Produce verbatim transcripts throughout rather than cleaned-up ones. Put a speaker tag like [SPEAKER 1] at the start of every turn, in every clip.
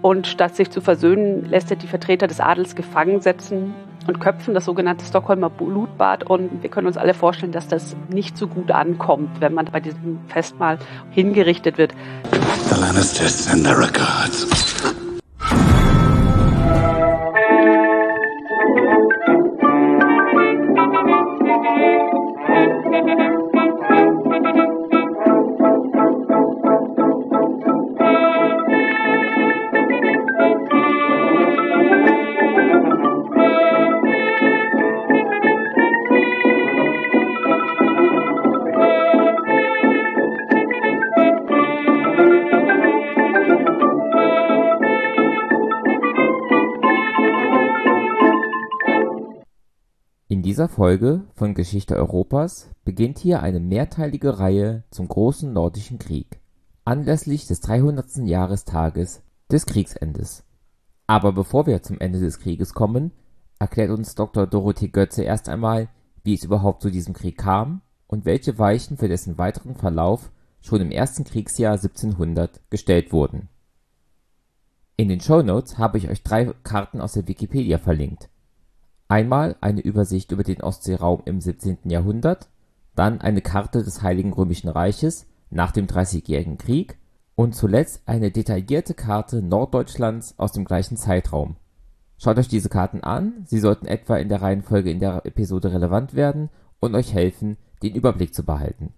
[SPEAKER 1] Und statt sich zu versöhnen, lässt er die Vertreter des Adels gefangen setzen und köpfen, das sogenannte Stockholmer Blutbad. Und wir können uns alle vorstellen, dass das nicht so gut ankommt, wenn man bei diesem Festmahl hingerichtet wird.
[SPEAKER 2] The Lannisters send their regards.
[SPEAKER 3] In dieser Folge von Geschichte Europas beginnt hier eine mehrteilige Reihe zum Großen Nordischen Krieg, anlässlich des dreihundertsten Jahrestages des Kriegsendes. Aber bevor wir zum Ende des Krieges kommen, erklärt uns Doktor Dorothee Götze erst einmal, wie es überhaupt zu diesem Krieg kam und welche Weichen für dessen weiteren Verlauf schon im ersten Kriegsjahr siebzehnhundert gestellt wurden. In den Shownotes habe ich euch drei Karten aus der Wikipedia verlinkt. Einmal eine Übersicht über den Ostseeraum im siebzehnten Jahrhundert, dann eine Karte des Heiligen Römischen Reiches nach dem Dreißigjährigen Krieg und zuletzt eine detaillierte Karte Norddeutschlands aus dem gleichen Zeitraum. Schaut euch diese Karten an, sie sollten etwa in der Reihenfolge in der Episode relevant werden und euch helfen, den Überblick zu behalten.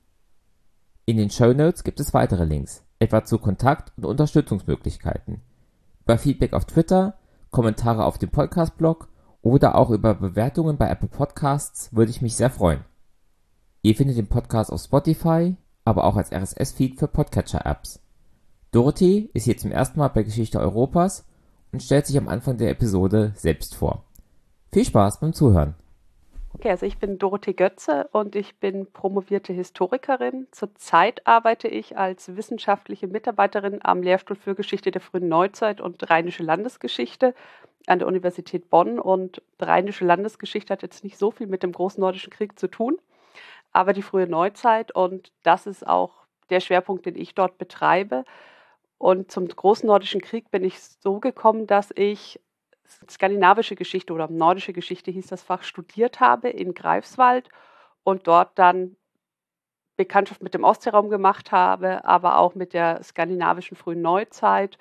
[SPEAKER 3] In den Shownotes gibt es weitere Links, etwa zu Kontakt- und Unterstützungsmöglichkeiten. Über Feedback auf Twitter, Kommentare auf dem Podcast-Blog oder auch über Bewertungen bei Apple Podcasts würde ich mich sehr freuen. Ihr findet den Podcast auf Spotify, aber auch als R S S-Feed für Podcatcher-Apps. Dorothee ist hier zum ersten Mal bei Geschichte Europas und stellt sich am Anfang der Episode selbst vor. Viel Spaß beim Zuhören.
[SPEAKER 1] Okay, also ich bin Dorothee Götze und ich bin promovierte Historikerin. Zurzeit arbeite ich als wissenschaftliche Mitarbeiterin am Lehrstuhl für Geschichte der frühen Neuzeit und Rheinische Landesgeschichte an der Universität Bonn. Und Rheinische Landesgeschichte hat jetzt nicht so viel mit dem Großen Nordischen Krieg zu tun, aber die frühe Neuzeit, und das ist auch der Schwerpunkt, den ich dort betreibe. Und zum Großen Nordischen Krieg bin ich so gekommen, dass ich skandinavische Geschichte oder nordische Geschichte hieß das Fach, studiert habe in Greifswald und dort dann Bekanntschaft mit dem Ostseeraum gemacht habe, aber auch mit der skandinavischen frühen Neuzeit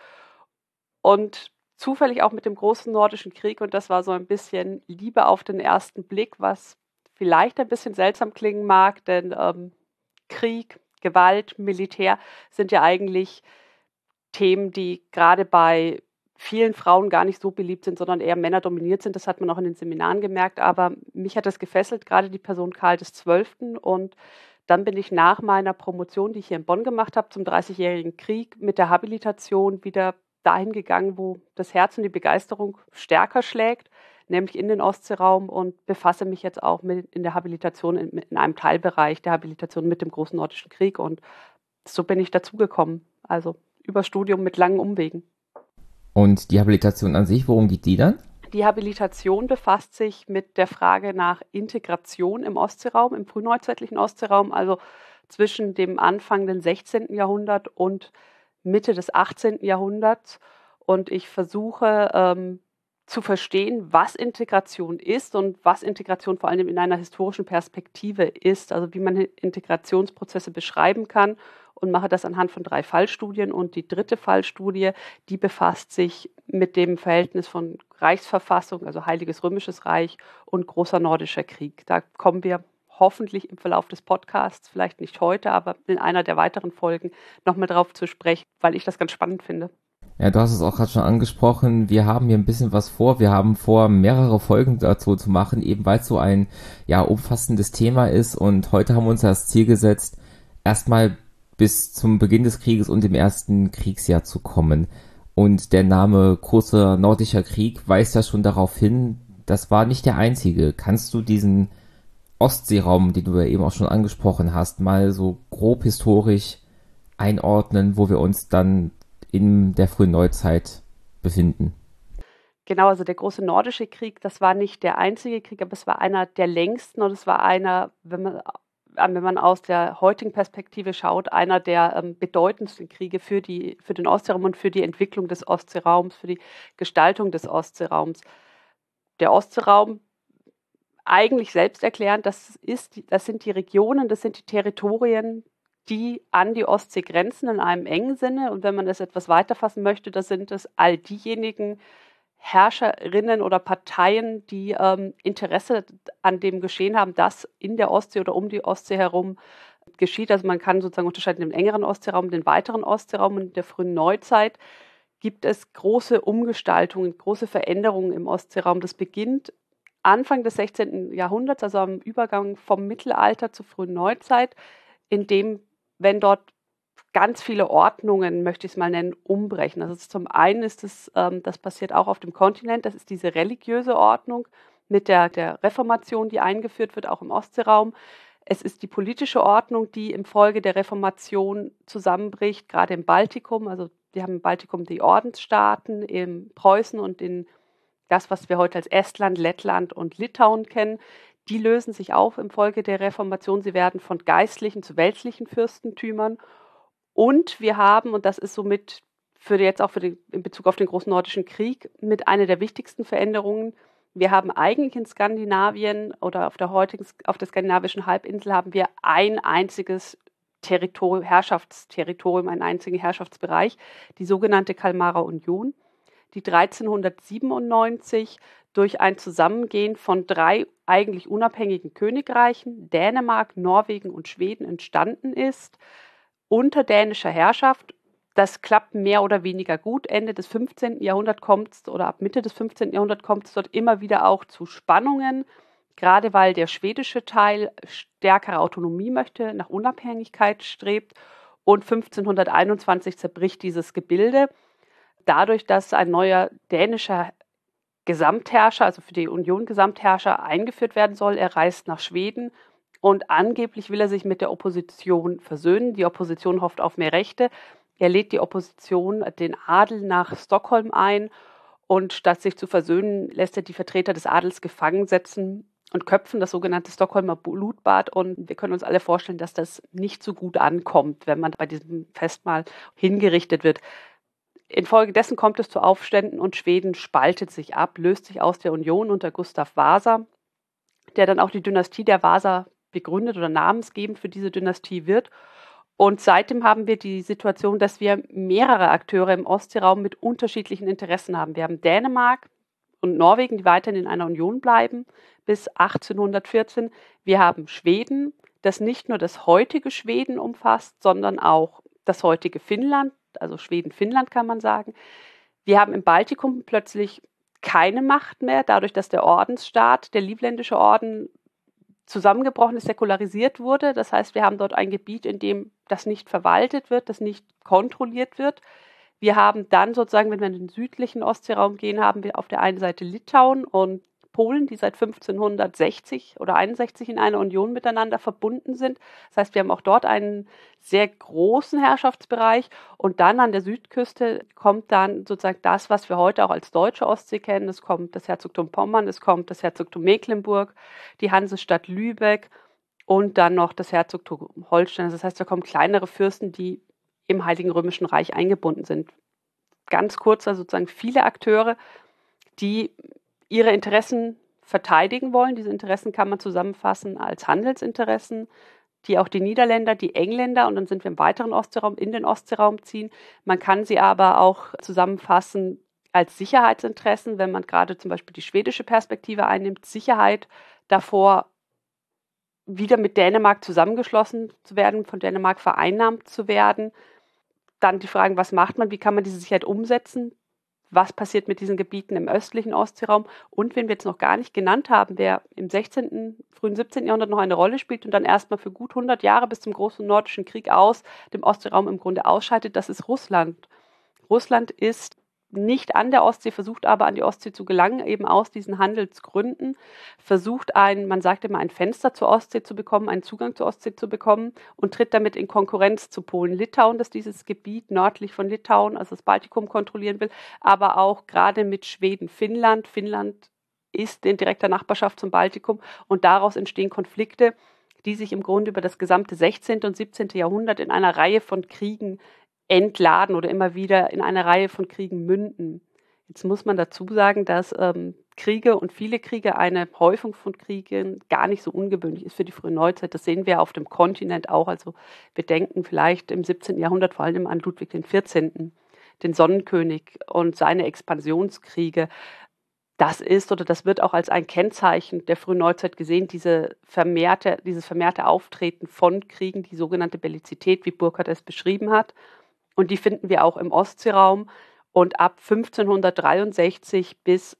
[SPEAKER 1] und zufällig auch mit dem Großen Nordischen Krieg. Und das war so ein bisschen Liebe auf den ersten Blick, was vielleicht ein bisschen seltsam klingen mag, denn ähm, Krieg, Gewalt, Militär sind ja eigentlich Themen, die gerade bei vielen Frauen gar nicht so beliebt sind, sondern eher männerdominiert sind. Das hat man auch in den Seminaren gemerkt. Aber mich hat das gefesselt, gerade die Person Karl des Zwölften. Und dann bin ich nach meiner Promotion, die ich hier in Bonn gemacht habe, zum Dreißigjährigen Krieg mit der Habilitation wieder dahin gegangen, wo das Herz und die Begeisterung stärker schlägt, nämlich in den Ostseeraum, und befasse mich jetzt auch mit in der Habilitation, in, in einem Teilbereich der Habilitation mit dem Großen Nordischen Krieg. Und so bin ich dazugekommen. Also über Studium mit langen Umwegen.
[SPEAKER 3] Und die Habilitation an sich, worum geht die dann?
[SPEAKER 1] Die Habilitation befasst sich mit der Frage nach Integration im Ostseeraum, im frühneuzeitlichen Ostseeraum, also zwischen dem Anfang des sechzehnten Jahrhunderts und Mitte des achtzehnten Jahrhunderts. Und ich versuche ähm, zu verstehen, was Integration ist und was Integration vor allem in einer historischen Perspektive ist, also wie man Integrationsprozesse beschreiben kann, und mache das anhand von drei Fallstudien. Und die dritte Fallstudie, die befasst sich mit dem Verhältnis von Reichsverfassung, also Heiliges Römisches Reich, und Großer Nordischer Krieg. Da kommen wir hoffentlich im Verlauf des Podcasts, vielleicht nicht heute, aber in einer der weiteren Folgen nochmal drauf zu sprechen, weil ich das ganz spannend finde.
[SPEAKER 3] Ja, du hast es auch gerade schon angesprochen, wir haben hier ein bisschen was vor. Wir haben vor, mehrere Folgen dazu zu machen, eben weil es so ein ja umfassendes Thema ist. Und heute haben wir uns das Ziel gesetzt, erstmal bis zum Beginn des Krieges und dem ersten Kriegsjahr zu kommen. Und der Name Großer Nordischer Krieg weist ja schon darauf hin, das war nicht der einzige. Kannst du diesen Ostseeraum, den du ja eben auch schon angesprochen hast, mal so grob historisch einordnen, wo wir uns dann in der frühen Neuzeit befinden?
[SPEAKER 1] Genau, also der Große Nordische Krieg, das war nicht der einzige Krieg, aber es war einer der längsten, und es war einer, wenn man wenn man aus der heutigen Perspektive schaut, einer der ähm, bedeutendsten Kriege für, die, für den Ostseeraum und für die Entwicklung des Ostseeraums, für die Gestaltung des Ostseeraums. Der Ostseeraum, eigentlich selbsterklärend, das, ist, das sind die Regionen, das sind die Territorien, die an die Ostsee grenzen in einem engen Sinne. Und wenn man das etwas weiterfassen möchte, das sind es all diejenigen Herrscherinnen oder Parteien, die ähm, Interesse an dem Geschehen haben, das in der Ostsee oder um die Ostsee herum geschieht. Also man kann sozusagen unterscheiden den engeren Ostseeraum, den weiteren Ostseeraum. Und in der frühen Neuzeit gibt es große Umgestaltungen, große Veränderungen im Ostseeraum. Das beginnt Anfang des sechzehnten. Jahrhunderts, also am Übergang vom Mittelalter zur frühen Neuzeit, in dem, wenn dort ganz viele Ordnungen, möchte ich es mal nennen, umbrechen. Also zum einen ist es, ähm, das passiert auch auf dem Kontinent, das ist diese religiöse Ordnung mit der, der Reformation, die eingeführt wird, auch im Ostseeraum. Es ist die politische Ordnung, die im Folge der Reformation zusammenbricht, gerade im Baltikum. Also wir haben im Baltikum die Ordensstaaten, in Preußen und in das, was wir heute als Estland, Lettland und Litauen kennen. Die lösen sich auf im Folge der Reformation. Sie werden von geistlichen zu weltlichen Fürstentümern. Und wir haben, und das ist somit für jetzt auch für den, in Bezug auf den Großen Nordischen Krieg mit einer der wichtigsten Veränderungen, wir haben eigentlich in Skandinavien oder auf der heutigen, auf der skandinavischen Halbinsel haben wir ein einziges Territorium, Herrschaftsterritorium, einen einzigen Herrschaftsbereich, die sogenannte Kalmarer Union, die dreizehnhundertsiebenundneunzig durch ein Zusammengehen von drei eigentlich unabhängigen Königreichen, Dänemark, Norwegen und Schweden, entstanden ist, unter dänischer Herrschaft. Das klappt mehr oder weniger gut. Ende des fünfzehnten. Jahrhunderts kommt es, oder ab Mitte des fünfzehnten. Jahrhunderts kommt es dort immer wieder auch zu Spannungen, gerade weil der schwedische Teil stärkere Autonomie möchte, nach Unabhängigkeit strebt. Und fünfzehnhunderteinundzwanzig zerbricht dieses Gebilde, dadurch, dass ein neuer dänischer Gesamtherrscher, also für die Union Gesamtherrscher, eingeführt werden soll. Er reist nach Schweden und angeblich will er sich mit der Opposition versöhnen. Die Opposition hofft auf mehr Rechte. Er lädt die Opposition, den Adel, nach Stockholm ein und statt sich zu versöhnen, lässt er die Vertreter des Adels gefangen setzen und köpfen, das sogenannte Stockholmer Blutbad. Und wir können uns alle vorstellen, dass das nicht so gut ankommt, wenn man bei diesem Festmahl hingerichtet wird. Infolgedessen kommt es zu Aufständen und Schweden spaltet sich ab, löst sich aus der Union unter Gustav Vasa, der dann auch die Dynastie der Vasa begründet oder namensgebend für diese Dynastie wird. Und seitdem haben wir die Situation, dass wir mehrere Akteure im Ostseeraum mit unterschiedlichen Interessen haben. Wir haben Dänemark und Norwegen, die weiterhin in einer Union bleiben bis achtzehnhundertvierzehn. Wir haben Schweden, das nicht nur das heutige Schweden umfasst, sondern auch das heutige Finnland, also Schweden-Finnland kann man sagen. Wir haben im Baltikum plötzlich keine Macht mehr, dadurch, dass der Ordensstaat, der livländische Orden, zusammengebrochen ist, säkularisiert wurde. Das heißt, wir haben dort ein Gebiet, in dem das nicht verwaltet wird, das nicht kontrolliert wird. Wir haben dann sozusagen, wenn wir in den südlichen Ostseeraum gehen, haben wir auf der einen Seite Litauen und Polen, die seit fünfzehnhundertsechzig oder einundsechzig in einer Union miteinander verbunden sind. Das heißt, wir haben auch dort einen sehr großen Herrschaftsbereich. Und dann an der Südküste kommt dann sozusagen das, was wir heute auch als deutsche Ostsee kennen. Es kommt das Herzogtum Pommern, es kommt das Herzogtum Mecklenburg, die Hansestadt Lübeck und dann noch das Herzogtum Holstein. Das heißt, da kommen kleinere Fürsten, die im Heiligen Römischen Reich eingebunden sind. Ganz kurz, also sozusagen viele Akteure, die ihre Interessen verteidigen wollen. Diese Interessen kann man zusammenfassen als Handelsinteressen, die auch die Niederländer, die Engländer und dann sind wir im weiteren Ostseeraum, in den Ostseeraum ziehen. Man kann sie aber auch zusammenfassen als Sicherheitsinteressen, wenn man gerade zum Beispiel die schwedische Perspektive einnimmt, Sicherheit davor, wieder mit Dänemark zusammengeschlossen zu werden, von Dänemark vereinnahmt zu werden. Dann die Fragen, was macht man, wie kann man diese Sicherheit umsetzen? Was passiert mit diesen Gebieten im östlichen Ostseeraum? Und wen wir jetzt noch gar nicht genannt haben, wer im sechzehnten., frühen siebzehnten. Jahrhundert noch eine Rolle spielt und dann erstmal für gut hundert Jahre bis zum Großen Nordischen Krieg aus dem Ostseeraum im Grunde ausscheidet, das ist Russland. Russland ist nicht an der Ostsee, versucht aber an die Ostsee zu gelangen, eben aus diesen Handelsgründen, versucht ein, man sagt immer, ein Fenster zur Ostsee zu bekommen, einen Zugang zur Ostsee zu bekommen und tritt damit in Konkurrenz zu Polen, Litauen, das dieses Gebiet nördlich von Litauen, also das Baltikum, kontrollieren will, aber auch gerade mit Schweden, Finnland. Finnland ist in direkter Nachbarschaft zum Baltikum und daraus entstehen Konflikte, die sich im Grunde über das gesamte sechzehnte und siebzehnte Jahrhundert in einer Reihe von Kriegen entladen oder immer wieder in eine Reihe von Kriegen münden. Jetzt muss man dazu sagen, dass ähm, Kriege und viele Kriege, eine Häufung von Kriegen gar nicht so ungewöhnlich ist für die frühe Neuzeit. Das sehen wir auf dem Kontinent auch. Also wir denken vielleicht im siebzehnten Jahrhundert vor allem an Ludwig den vierzehnten., den Sonnenkönig und seine Expansionskriege. Das ist oder das wird auch als ein Kennzeichen der frühen Neuzeit gesehen, diese vermehrte, dieses vermehrte Auftreten von Kriegen, die sogenannte Bellizität, wie Burckhardt es beschrieben hat. Und die finden wir auch im Ostseeraum. Und ab fünfzehnhundertdreiundsechzig bis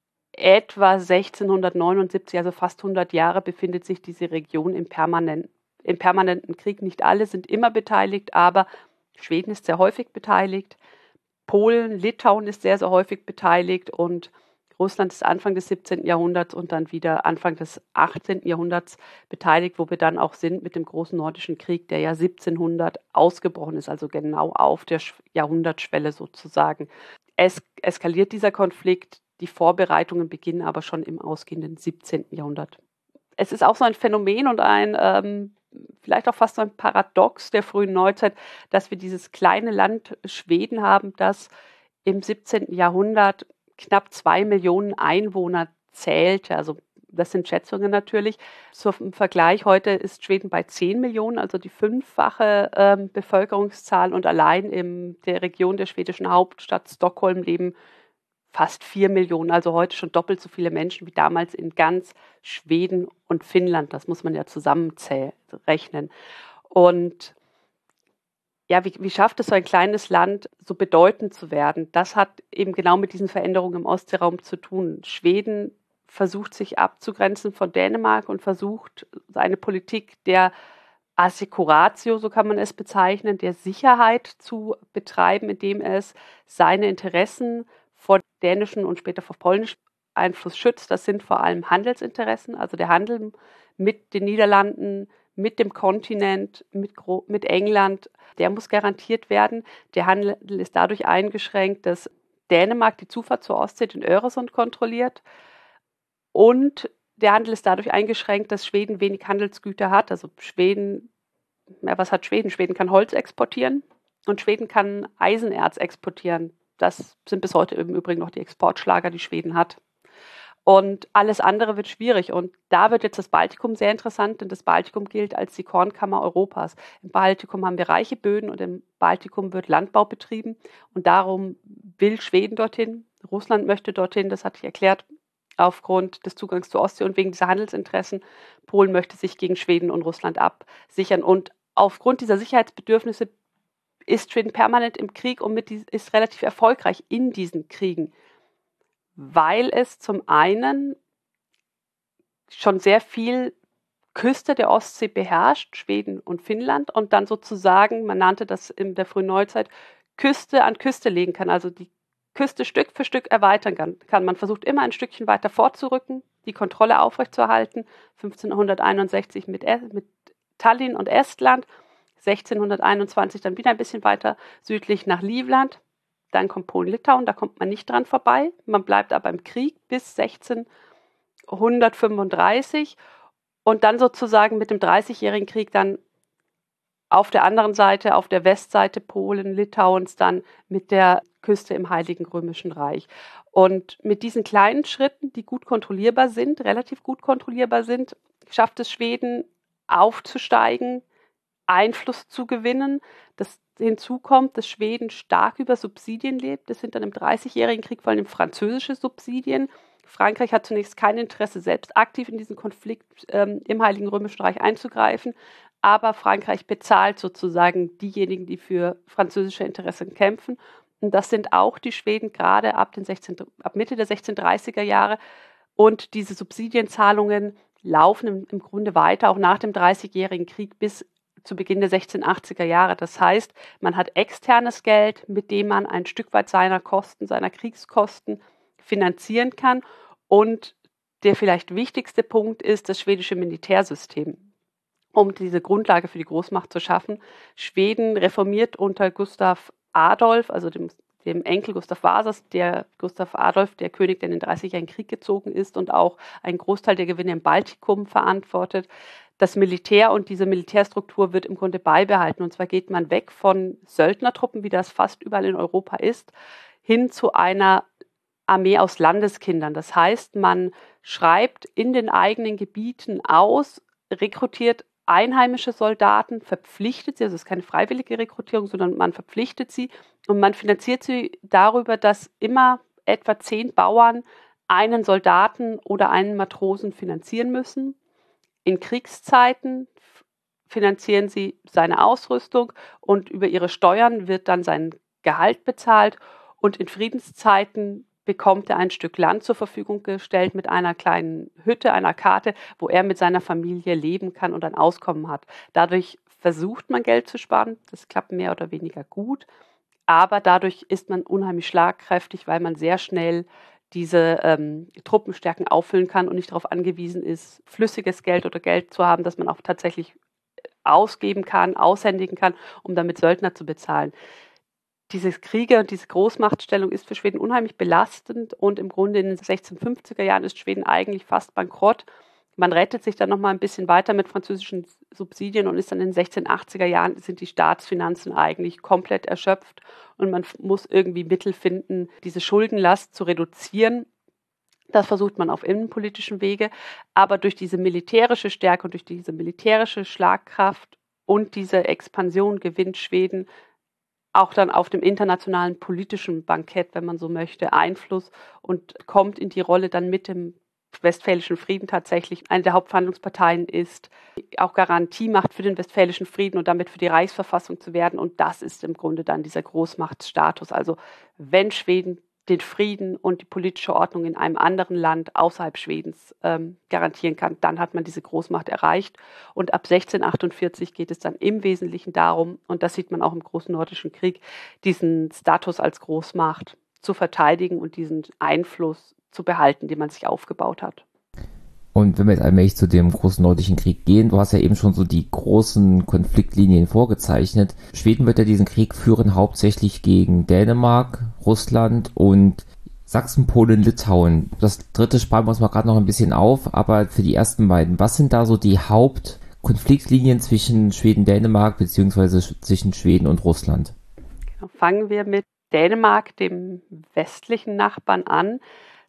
[SPEAKER 1] etwa sechzehnhundertneunundsiebzig, also fast hundert Jahre, befindet sich diese Region im permanenten, im permanenten Krieg. Nicht alle sind immer beteiligt, aber Schweden ist sehr häufig beteiligt. Polen, Litauen ist sehr, sehr häufig beteiligt und Russland ist Anfang des siebzehnten. Jahrhunderts und dann wieder Anfang des achtzehnten. Jahrhunderts beteiligt, wo wir dann auch sind mit dem großen Nordischen Krieg, der ja siebzehnhundert ausgebrochen ist, also genau auf der Jahrhundertschwelle sozusagen. Es eskaliert dieser Konflikt, die Vorbereitungen beginnen aber schon im ausgehenden siebzehnten. Jahrhundert. Es ist auch so ein Phänomen und ein ähm, vielleicht auch fast so ein Paradox der frühen Neuzeit, dass wir dieses kleine Land Schweden haben, das im siebzehnten. Jahrhundert knapp zwei Millionen Einwohner zählte. Also das sind Schätzungen natürlich. Zum Vergleich, heute ist Schweden bei zehn Millionen, also die fünffache ähm, Bevölkerungszahl. Und allein in der Region der schwedischen Hauptstadt Stockholm leben fast vier Millionen, also heute schon doppelt so viele Menschen wie damals in ganz Schweden und Finnland. Das muss man ja zusammenzählen. Und ja, wie, wie schafft es so ein kleines Land, so bedeutend zu werden? Das hat eben genau mit diesen Veränderungen im Ostseeraum zu tun. Schweden versucht sich abzugrenzen von Dänemark und versucht eine Politik der Assekuratio, so kann man es bezeichnen, der Sicherheit zu betreiben, indem es seine Interessen vor dänischen und später vor polnischem Einfluss schützt. Das sind vor allem Handelsinteressen, also der Handel mit den Niederlanden, mit dem Kontinent, mit, Gro- mit England, der muss garantiert werden. Der Handel ist dadurch eingeschränkt, dass Dänemark die Zufahrt zur Ostsee, den Öresund, kontrolliert. Und der Handel ist dadurch eingeschränkt, dass Schweden wenig Handelsgüter hat. Also Schweden, ja, was hat Schweden? Schweden kann Holz exportieren und Schweden kann Eisenerz exportieren. Das sind bis heute im Übrigen noch die Exportschlager, die Schweden hat. Und alles andere wird schwierig. Und da wird jetzt das Baltikum sehr interessant, denn das Baltikum gilt als die Kornkammer Europas. Im Baltikum haben wir reiche Böden und im Baltikum wird Landbau betrieben. Und darum will Schweden dorthin. Russland möchte dorthin, das hatte ich erklärt, aufgrund des Zugangs zur Ostsee und wegen dieser Handelsinteressen. Polen möchte sich gegen Schweden und Russland absichern. Und aufgrund dieser Sicherheitsbedürfnisse ist Schweden permanent im Krieg und mit, ist relativ erfolgreich in diesen Kriegen, weil es zum einen schon sehr viel Küste der Ostsee beherrscht, Schweden und Finnland, und dann sozusagen, man nannte das in der frühen Neuzeit, Küste an Küste legen kann, also die Küste Stück für Stück erweitern kann. Man versucht immer ein Stückchen weiter vorzurücken, die Kontrolle aufrechtzuerhalten. fünfzehnhunderteinundsechzig mit, mit Tallinn und Estland, sechzehnhunderteinundzwanzig dann wieder ein bisschen weiter südlich nach Livland. Dann kommt Polen-Litauen, da kommt man nicht dran vorbei. Man bleibt aber im Krieg bis sechzehnhundertfünfunddreißig und dann sozusagen mit dem Dreißigjährigen Krieg dann auf der anderen Seite, auf der Westseite Polen, Litauens, dann mit der Küste im Heiligen Römischen Reich. Und mit diesen kleinen Schritten, die gut kontrollierbar sind, relativ gut kontrollierbar sind, schafft es Schweden aufzusteigen, Einfluss zu gewinnen. Das hinzu kommt, dass Schweden stark über Subsidien lebt. Das sind dann im Dreißigjährigen Krieg vor allem französische Subsidien. Frankreich hat zunächst kein Interesse, selbst aktiv in diesen Konflikt ähm, im Heiligen Römischen Reich einzugreifen. Aber Frankreich bezahlt sozusagen diejenigen, die für französische Interessen kämpfen. Und das sind auch die Schweden gerade ab, den sechzehn, ab Mitte der sechzehnhundertdreißiger Jahre. Und diese Subsidienzahlungen laufen im, im Grunde weiter, auch nach dem Dreißigjährigen Krieg bis zu Beginn der sechzehnhundertachtziger Jahre. Das heißt, man hat externes Geld, mit dem man ein Stück weit seiner Kosten, seiner Kriegskosten finanzieren kann. Und der vielleicht wichtigste Punkt ist das schwedische Militärsystem, um diese Grundlage für die Großmacht zu schaffen. Schweden reformiert unter Gustav Adolf, also dem, dem Enkel Gustav Vasas, der Gustav Adolf, der König, der in den Dreißigjährigen Krieg gezogen ist und auch einen Großteil der Gewinne im Baltikum verantwortet. Das Militär und diese Militärstruktur wird im Grunde beibehalten. Und zwar geht man weg von Söldnertruppen, wie das fast überall in Europa ist, hin zu einer Armee aus Landeskindern. Das heißt, man schreibt in den eigenen Gebieten aus, rekrutiert einheimische Soldaten, verpflichtet sie, also es ist keine freiwillige Rekrutierung, sondern man verpflichtet sie und man finanziert sie darüber, dass immer etwa zehn Bauern einen Soldaten oder einen Matrosen finanzieren müssen. In Kriegszeiten finanzieren sie seine Ausrüstung und über ihre Steuern wird dann sein Gehalt bezahlt und in Friedenszeiten bekommt er ein Stück Land zur Verfügung gestellt mit einer kleinen Hütte, einer Karte, wo er mit seiner Familie leben kann und ein Auskommen hat. Dadurch versucht man Geld zu sparen, das klappt mehr oder weniger gut, aber dadurch ist man unheimlich schlagkräftig, weil man sehr schnell diese ähm, Truppenstärken auffüllen kann und nicht darauf angewiesen ist, flüssiges Geld oder Geld zu haben, das man auch tatsächlich ausgeben kann, aushändigen kann, um damit Söldner zu bezahlen. Diese Kriege und diese Großmachtstellung ist für Schweden unheimlich belastend und im Grunde in den sechzehnhundertfünfziger Jahren ist Schweden eigentlich fast bankrott. Man rettet sich dann noch mal ein bisschen weiter mit französischen Subsidien und ist dann in den sechzehnhundertachtziger Jahren sind die Staatsfinanzen eigentlich komplett erschöpft und man muss irgendwie Mittel finden, diese Schuldenlast zu reduzieren. Das versucht man auf innenpolitischen Wege, aber durch diese militärische Stärke und durch diese militärische Schlagkraft und diese Expansion gewinnt Schweden auch dann auf dem internationalen politischen Bankett, wenn man so möchte, Einfluss und kommt in die Rolle dann mit dem Westfälischen Frieden tatsächlich eine der Hauptverhandlungsparteien ist, auch Garantie macht für den Westfälischen Frieden und damit für die Reichsverfassung zu werden. Und das ist im Grunde dann dieser Großmachtstatus. Also wenn Schweden den Frieden und die politische Ordnung in einem anderen Land außerhalb Schwedens ähm, garantieren kann, dann hat man diese Großmacht erreicht. Und ab sechzehnhundertachtundvierzig geht es dann im Wesentlichen darum, und das sieht man auch im Großen Nordischen Krieg, diesen Status als Großmacht zu verteidigen und diesen Einfluss zu behalten, den man sich aufgebaut hat.
[SPEAKER 3] Und wenn wir jetzt allmählich zu dem Großen Nordischen Krieg gehen, du hast ja eben schon so die großen Konfliktlinien vorgezeichnet. Schweden wird ja diesen Krieg führen hauptsächlich gegen Dänemark, Russland und Sachsen, Polen, Litauen. Das dritte sparen wir uns mal gerade noch ein bisschen auf, aber für die ersten beiden, was sind da so die Hauptkonfliktlinien zwischen Schweden, Dänemark beziehungsweise zwischen Schweden und Russland?
[SPEAKER 1] Genau, fangen wir mit Dänemark, dem westlichen Nachbarn, an.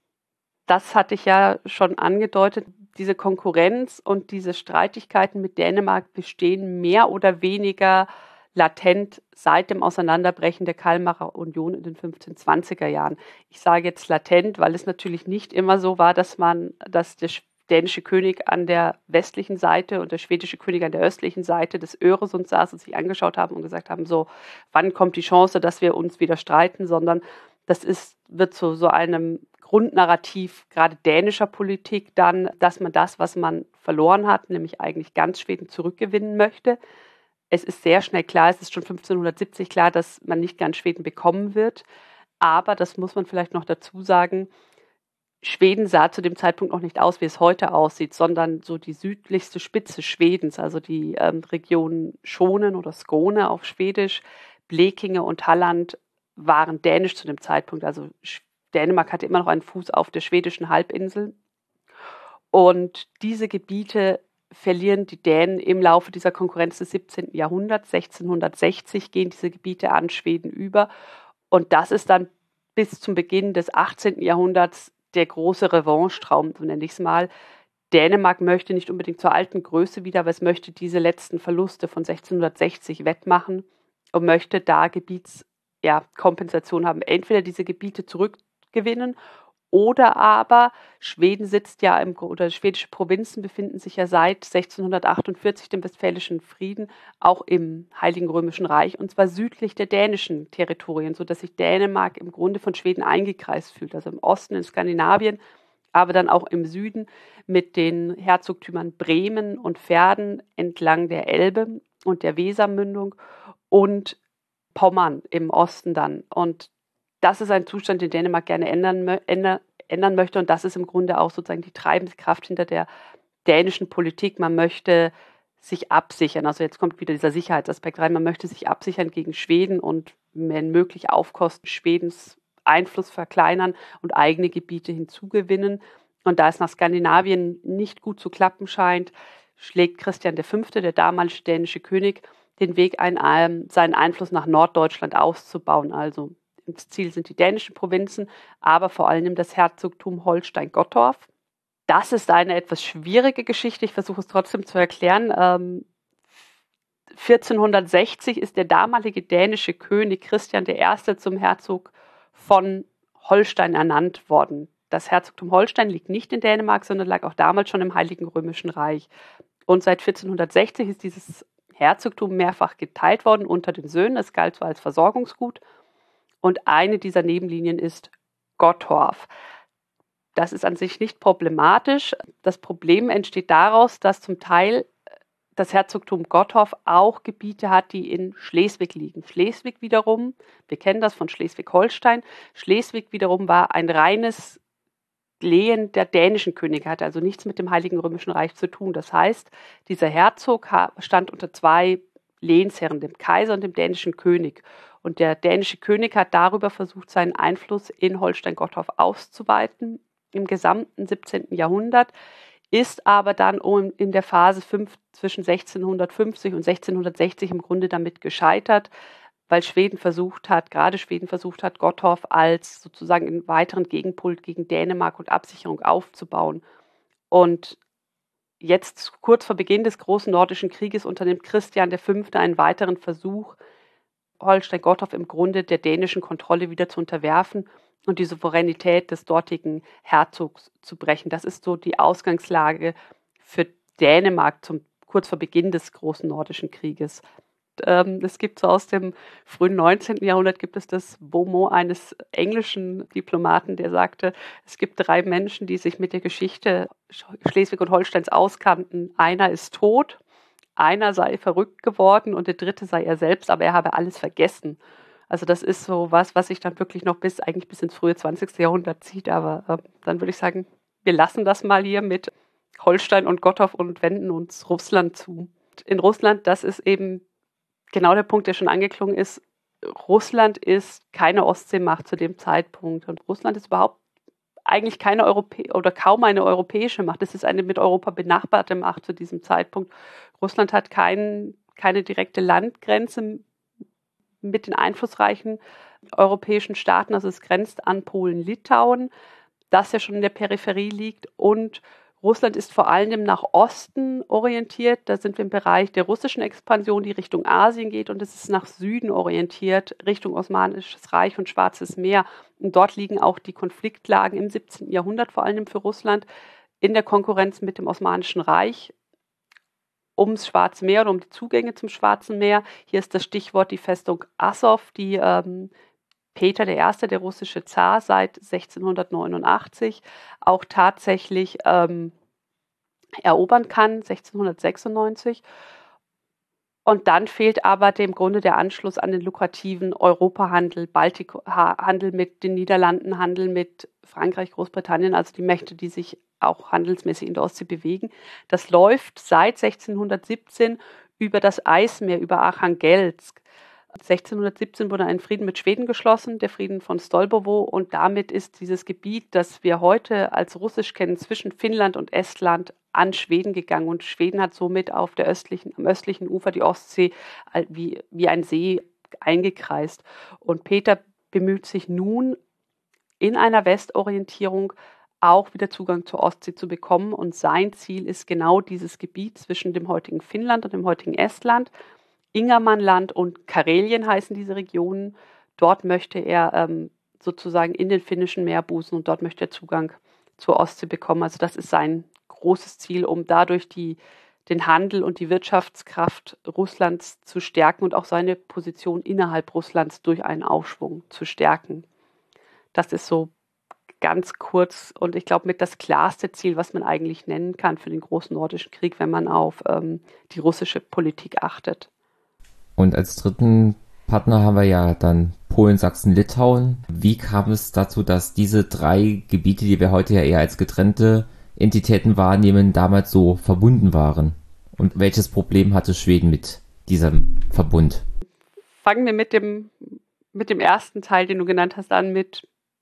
[SPEAKER 1] Das hatte ich ja schon angedeutet. Diese Konkurrenz und diese Streitigkeiten mit Dänemark bestehen mehr oder weniger latent seit dem Auseinanderbrechen der Kalmarer Union in den fünfzehnhundertzwanziger Jahren. Ich sage jetzt latent, weil es natürlich nicht immer so war, dass man, dass der dänische König an der westlichen Seite und der schwedische König an der östlichen Seite des Öresund saß und sich angeschaut haben und gesagt haben, so, wann kommt die Chance, dass wir uns wieder streiten, sondern das ist, wird zu so einem Grundnarrativ gerade dänischer Politik dann, dass man das, was man verloren hat, nämlich eigentlich ganz Schweden zurückgewinnen möchte. Es ist sehr schnell klar, es ist schon fünfzehnhundertsiebzig klar, dass man nicht ganz Schweden bekommen wird. Aber, das muss man vielleicht noch dazu sagen, Schweden sah zu dem Zeitpunkt noch nicht aus, wie es heute aussieht, sondern so die südlichste Spitze Schwedens, also die ähm, Region Schonen oder Skåne auf Schwedisch, Blekinge und Halland waren dänisch zu dem Zeitpunkt, also Dänemark hatte immer noch einen Fuß auf der schwedischen Halbinsel. Und diese Gebiete verlieren die Dänen im Laufe dieser Konkurrenz des siebzehnten Jahrhunderts. sechzehnhundertsechzig gehen diese Gebiete an Schweden über. Und das ist dann bis zum Beginn des achtzehnten Jahrhunderts der große Revanche-Traum, so nenne ich es mal. Dänemark möchte nicht unbedingt zur alten Größe wieder, aber es möchte diese letzten Verluste von sechzehnhundertsechzig wettmachen und möchte da Gebietskompensation ja, haben. Entweder diese Gebiete zurückgewinnen oder aber Schweden sitzt ja im, oder schwedische Provinzen befinden sich ja seit sechzehnhundertachtundvierzig, dem Westfälischen Frieden, auch im Heiligen Römischen Reich und zwar südlich der dänischen Territorien, sodass sich Dänemark im Grunde von Schweden eingekreist fühlt, also im Osten in Skandinavien, aber dann auch im Süden mit den Herzogtümern Bremen und Verden entlang der Elbe und der Wesermündung und Pommern im Osten dann. Und das ist ein Zustand, den Dänemark gerne ändern, ändern, ändern möchte. Und das ist im Grunde auch sozusagen die treibende Kraft hinter der dänischen Politik. Man möchte sich absichern. Also jetzt kommt wieder dieser Sicherheitsaspekt rein. Man möchte sich absichern gegen Schweden und wenn möglich auf Kosten Schwedens Einfluss verkleinern und eigene Gebiete hinzugewinnen. Und da es nach Skandinavien nicht gut zu klappen scheint, schlägt Christian der Fünfte, der damalige dänische König, den Weg ein, seinen Einfluss nach Norddeutschland auszubauen. Also das Ziel sind die dänischen Provinzen, aber vor allem das Herzogtum Holstein-Gottorp. Das ist eine etwas schwierige Geschichte. Ich versuche es trotzdem zu erklären. Ähm, vierzehnhundertsechzig ist der damalige dänische König Christian der Erste zum Herzog von Holstein ernannt worden. Das Herzogtum Holstein liegt nicht in Dänemark, sondern lag auch damals schon im Heiligen Römischen Reich. Und seit vierzehnhundertsechzig ist dieses Herzogtum mehrfach geteilt worden unter den Söhnen. Es galt so als Versorgungsgut. Und eine dieser Nebenlinien ist Gottorp. Das ist an sich nicht problematisch. Das Problem entsteht daraus, dass zum Teil das Herzogtum Gottorp auch Gebiete hat, die in Schleswig liegen. Schleswig wiederum, wir kennen das von Schleswig-Holstein, Schleswig wiederum war ein reines Lehen der dänischen Könige, hatte also nichts mit dem Heiligen Römischen Reich zu tun. Das heißt, dieser Herzog stand unter zwei Lehensherren, dem Kaiser und dem dänischen König. Und der dänische König hat darüber versucht, seinen Einfluss in Holstein-Gottorp auszuweiten im gesamten siebzehnten Jahrhundert, ist aber dann in der Phase fünf, zwischen sechzehnhundertfünfzig und sechzehnhundertsechzig im Grunde damit gescheitert, weil Schweden versucht hat, gerade Schweden versucht hat, Gottorp als sozusagen einen weiteren Gegenpol gegen Dänemark und Absicherung aufzubauen. Und jetzt, kurz vor Beginn des Großen Nordischen Krieges, unternimmt Christian der Fünfte einen weiteren Versuch, Holstein-Gottorp im Grunde der dänischen Kontrolle wieder zu unterwerfen und die Souveränität des dortigen Herzogs zu brechen. Das ist so die Ausgangslage für Dänemark zum, kurz vor Beginn des Großen Nordischen Krieges. Ähm, es gibt so aus dem frühen neunzehnten Jahrhundert gibt es das Bonmot eines englischen Diplomaten, der sagte, es gibt drei Menschen, die sich mit der Geschichte Schleswig und Holsteins auskannten. Einer ist tot, einer sei verrückt geworden und der dritte sei er selbst, aber er habe alles vergessen. Also das ist so was, was sich dann wirklich noch bis eigentlich bis ins frühe zwanzigste Jahrhundert zieht. Aber äh, dann würde ich sagen, wir lassen das mal hier mit Holstein und Gottorp und wenden uns Russland zu. In Russland, das ist eben genau der Punkt, der schon angeklungen ist. Russland ist keine Ostseemacht zu dem Zeitpunkt. Und Russland ist überhaupt eigentlich keine Europä- oder kaum eine europäische Macht. Es ist eine mit Europa benachbarte Macht zu diesem Zeitpunkt. Russland hat kein, keine direkte Landgrenze mit den einflussreichen europäischen Staaten. Also es grenzt an Polen-Litauen, das ja schon in der Peripherie liegt. Und Russland ist vor allem nach Osten orientiert. Da sind wir im Bereich der russischen Expansion, die Richtung Asien geht. Und es ist nach Süden orientiert, Richtung Osmanisches Reich und Schwarzes Meer. Und dort liegen auch die Konfliktlagen im siebzehnten Jahrhundert, vor allem für Russland, in der Konkurrenz mit dem Osmanischen Reich ums Schwarze Meer oder um die Zugänge zum Schwarzen Meer. Hier ist das Stichwort die Festung Assow, die ähm, Peter der Erste, der russische Zar, seit sechzehnhundertneunundachtzig auch tatsächlich ähm, erobern kann, sechzehnhundertsechsundneunzig. Und dann fehlt aber dem Grunde der Anschluss an den lukrativen Europahandel, Baltikhandel mit den Niederlanden, Handel mit Frankreich, Großbritannien, also die Mächte, die sich auch handelsmäßig in der Ostsee bewegen. Das läuft seit sechzehnhundertsiebzehn über das Eismeer, über Archangelsk. sechzehnhundertsiebzehn wurde ein Frieden mit Schweden geschlossen, der Frieden von Stolbovo, und damit ist dieses Gebiet, das wir heute als russisch kennen, zwischen Finnland und Estland an Schweden gegangen, und Schweden hat somit auf der östlichen, am östlichen Ufer die Ostsee wie, wie ein See eingekreist. Und Peter bemüht sich nun in einer Westorientierung auch wieder Zugang zur Ostsee zu bekommen, und sein Ziel ist genau dieses Gebiet zwischen dem heutigen Finnland und dem heutigen Estland. Ingermannland und Karelien heißen diese Regionen. Dort möchte er ähm, sozusagen in den finnischen Meerbusen, und dort möchte er Zugang zur Ostsee bekommen. Also das ist sein großes Ziel, um dadurch die, den Handel und die Wirtschaftskraft Russlands zu stärken und auch seine Position innerhalb Russlands durch einen Aufschwung zu stärken. Das ist so ganz kurz und ich glaube mit das klarste Ziel, was man eigentlich nennen kann für den Großen Nordischen Krieg, wenn man auf ähm, die russische Politik achtet.
[SPEAKER 3] Und als dritten Partner haben wir ja dann Polen, Sachsen, Litauen. Wie kam es dazu, dass diese drei Gebiete, die wir heute ja eher als getrennte Entitäten wahrnehmen, damals so verbunden waren? Und welches Problem hatte Schweden mit diesem Verbund?
[SPEAKER 1] Fangen wir mit dem, mit dem ersten Teil, den du genannt hast, an, mit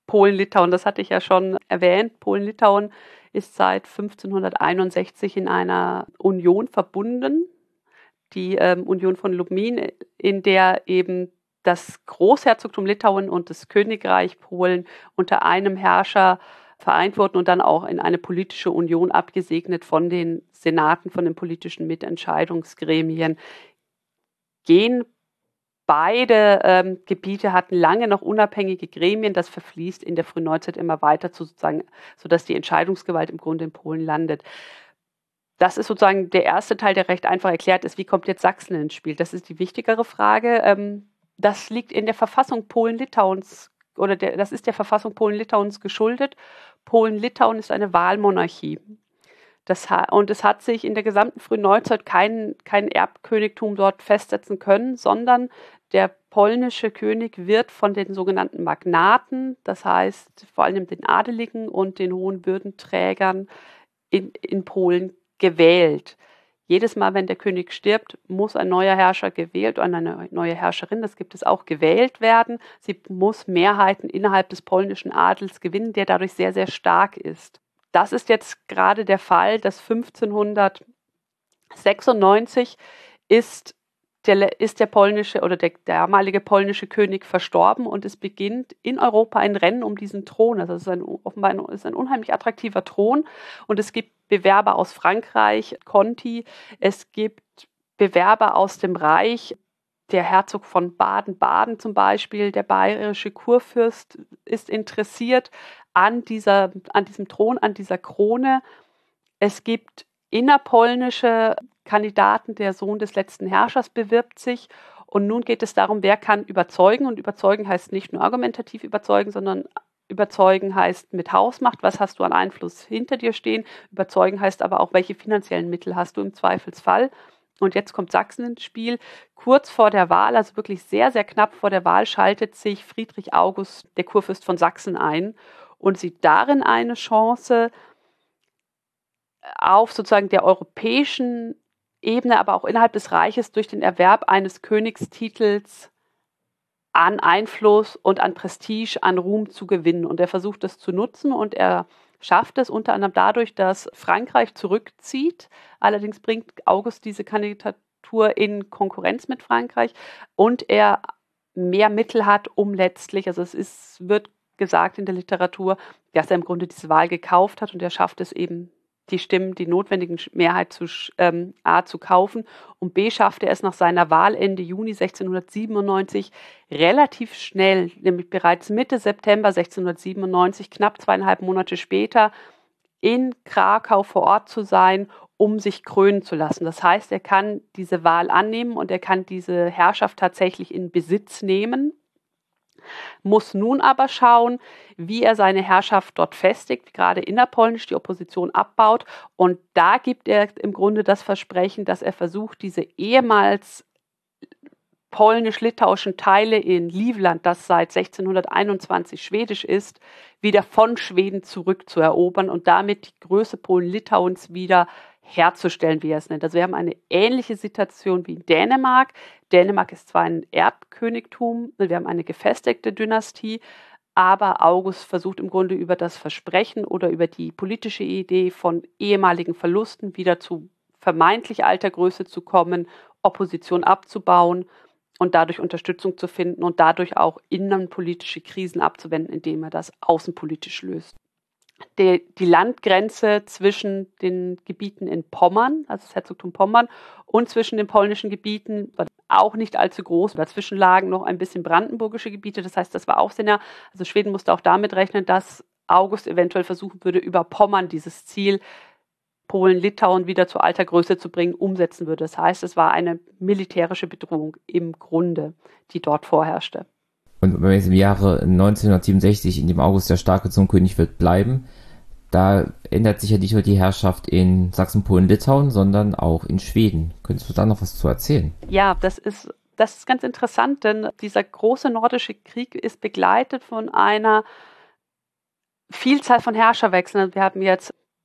[SPEAKER 1] Polen-Litauen, das hatte ich ja schon erwähnt. Polen-Litauen ist seit fünfzehnhunderteinundsechzig in einer Union verbunden, die ähm, Union von Lublin, in der eben das Großherzogtum Litauen und das Königreich Polen unter einem Herrscher vereint wurden und dann auch in eine politische Union abgesegnet von den Senaten, von den politischen Mitentscheidungsgremien. Gehen Beide ähm, Gebiete hatten lange noch unabhängige Gremien, das verfließt in der Frühneuzeit immer weiter, zu, sozusagen, sodass die Entscheidungsgewalt im Grunde in Polen landet. Das ist sozusagen der erste Teil, der recht einfach erklärt ist, wie kommt jetzt Sachsen ins Spiel? Das ist die wichtigere Frage. Ähm, das liegt in der Verfassung Polen-Litauens, oder der, das ist der Verfassung Polen-Litauens geschuldet. Polen-Litauen ist eine Wahlmonarchie. Das, und es hat sich in der gesamten frühen Neuzeit kein, kein Erbkönigtum dort festsetzen können, sondern der polnische König wird von den sogenannten Magnaten, das heißt vor allem den Adeligen und den hohen Würdenträgern in, in Polen gewählt. Jedes Mal, wenn der König stirbt, muss ein neuer Herrscher gewählt oder eine neue Herrscherin, das gibt es auch, gewählt werden. Sie muss Mehrheiten innerhalb des polnischen Adels gewinnen, der dadurch sehr, sehr stark ist. Das ist jetzt gerade der Fall, dass fünfzehnhundertsechsundneunzig ist der, ist der polnische oder der damalige polnische König verstorben und es beginnt in Europa ein Rennen um diesen Thron. Also es ist ein, offenbar ein, ist ein unheimlich attraktiver Thron und es gibt Bewerber aus Frankreich, Conti, es gibt Bewerber aus dem Reich. Der Herzog von Baden-Baden zum Beispiel, der bayerische Kurfürst, ist interessiert an, dieser, an diesem Thron, an dieser Krone. Es gibt innerpolnische Kandidaten, der Sohn des letzten Herrschers bewirbt sich. Und nun geht es darum, wer kann überzeugen. Und überzeugen heißt nicht nur argumentativ überzeugen, sondern überzeugen heißt mit Hausmacht. Was hast du an Einfluss hinter dir stehen? Überzeugen heißt aber auch, welche finanziellen Mittel hast du im Zweifelsfall? Und jetzt kommt Sachsen ins Spiel. Kurz vor der Wahl, also wirklich sehr, sehr knapp vor der Wahl, schaltet sich Friedrich August, der Kurfürst von Sachsen, ein und sieht darin eine Chance, auf sozusagen der europäischen Ebene, aber auch innerhalb des Reiches durch den Erwerb eines Königstitels an Einfluss und an Prestige, an Ruhm zu gewinnen. Und er versucht das zu nutzen und er schafft es unter anderem dadurch, dass Frankreich zurückzieht. Allerdings bringt August diese Kandidatur in Konkurrenz mit Frankreich und er mehr Mittel hat, um letztlich, also es ist, wird gesagt in der Literatur, dass er im Grunde diese Wahl gekauft hat und er schafft es eben, die Stimmen, die notwendigen Mehrheit zu, ähm, A, zu kaufen und B, schaffte er es nach seiner Wahl Ende Juni sechzehnhundertsiebenundneunzig relativ schnell, nämlich bereits Mitte September sechzehnhundertsiebenundneunzig, knapp zweieinhalb Monate später, in Krakau vor Ort zu sein, um sich krönen zu lassen. Das heißt, er kann diese Wahl annehmen und er kann diese Herrschaft tatsächlich in Besitz nehmen, muss nun aber schauen, wie er seine Herrschaft dort festigt, gerade innerpolnisch die Opposition abbaut. Und da gibt er im Grunde das Versprechen, dass er versucht, diese ehemals polnisch-litauischen Teile in Livland, das seit sechzehnhunderteinundzwanzig schwedisch ist, wieder von Schweden zurückzuerobern und damit die Größe Polen-Litauens wieder herzustellen, wie er es nennt. Also wir haben eine ähnliche Situation wie in Dänemark. Dänemark ist zwar ein Erbkönigtum, wir haben eine gefestigte Dynastie, aber August versucht im Grunde über das Versprechen oder über die politische Idee von ehemaligen Verlusten wieder zu vermeintlich alter Größe zu kommen, Opposition abzubauen und dadurch Unterstützung zu finden und dadurch auch innenpolitische Krisen abzuwenden, indem er das außenpolitisch löst. Die, die Landgrenze zwischen den Gebieten in Pommern, also das Herzogtum Pommern, und zwischen den polnischen Gebieten war auch nicht allzu groß. Dazwischen lagen noch ein bisschen brandenburgische Gebiete, das heißt, das war auch sehr nah. Also Schweden musste auch damit rechnen, dass August eventuell versuchen würde, über Pommern dieses Ziel, Polen, Litauen wieder zu alter Größe zu bringen, umsetzen würde. Das heißt, es war eine militärische Bedrohung im Grunde, die dort vorherrschte.
[SPEAKER 3] Und wenn wir jetzt im Jahre neunzehnhundertsiebenundsechzig, in dem August der Starke zum König wird, bleiben, da ändert sich ja nicht nur die Herrschaft in Sachsen, Polen, Litauen, sondern auch in Schweden. Könntest du da noch was zu erzählen?
[SPEAKER 1] Ja, das ist, das ist ganz interessant, denn dieser große nordische Krieg ist begleitet von einer Vielzahl von Herrscherwechseln. Wir haben jetzt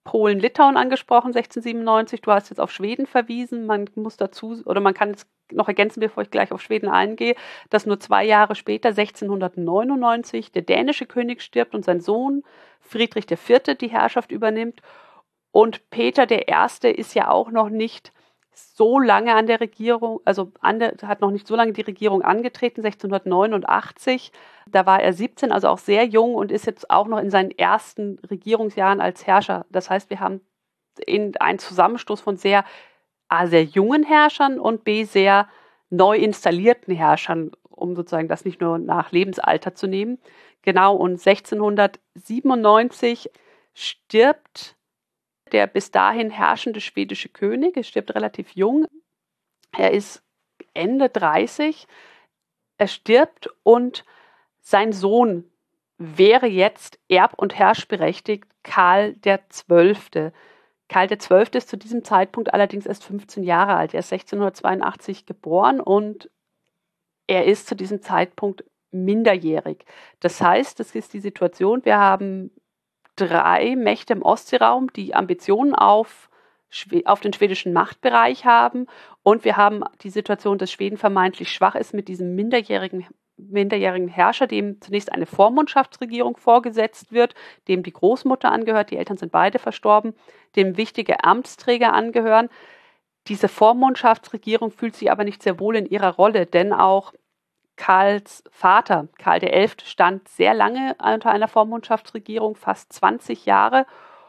[SPEAKER 1] Polen-Litauen angesprochen, sechzehnhundertsiebenundneunzig. Du hast jetzt auf Schweden verwiesen. Man muss dazu, oder man kann es noch ergänzen, bevor ich gleich auf Schweden eingehe, dass nur zwei Jahre später, sechzehnhundertneunundneunzig, der dänische König stirbt und sein Sohn Friedrich der Vierte die Herrschaft übernimmt. Und Peter der Erste ist ja auch noch nicht so lange an der Regierung, also an der, hat noch nicht so lange die Regierung angetreten, sechzehnhundertneunundachtzig. Da war er siebzehn, also auch sehr jung und ist jetzt auch noch in seinen ersten Regierungsjahren als Herrscher. Das heißt, wir haben in einen Zusammenstoß von sehr, A, sehr jungen Herrschern und B, sehr neu installierten Herrschern, um sozusagen das nicht nur nach Lebensalter zu nehmen. Genau, und sechzehnhundertsiebenundneunzig stirbt der bis dahin herrschende schwedische König. Er stirbt relativ jung. Er ist Ende dreißig. Er stirbt und sein Sohn wäre jetzt erb- und herrschberechtigt, Karl der Zwölfte. Karl der Zwölfte ist zu diesem Zeitpunkt allerdings erst fünfzehn Jahre alt. Er ist sechzehnhundertzweiundachtzig geboren und er ist zu diesem Zeitpunkt minderjährig. Das heißt, das ist die Situation, wir haben drei Mächte im Ostseeraum, die Ambitionen auf, auf den schwedischen Machtbereich haben. Und wir haben die Situation, dass Schweden vermeintlich schwach ist mit diesem minderjährigen, minderjährigen Herrscher, dem zunächst eine Vormundschaftsregierung vorgesetzt wird, dem die Großmutter angehört, die Eltern sind beide verstorben, dem wichtige Amtsträger angehören. Diese Vormundschaftsregierung fühlt sich aber nicht sehr wohl in ihrer Rolle, denn auch Karls Vater, Karl der Elfte, stand sehr lange unter einer Vormundschaftsregierung, fast zwanzig Jahre,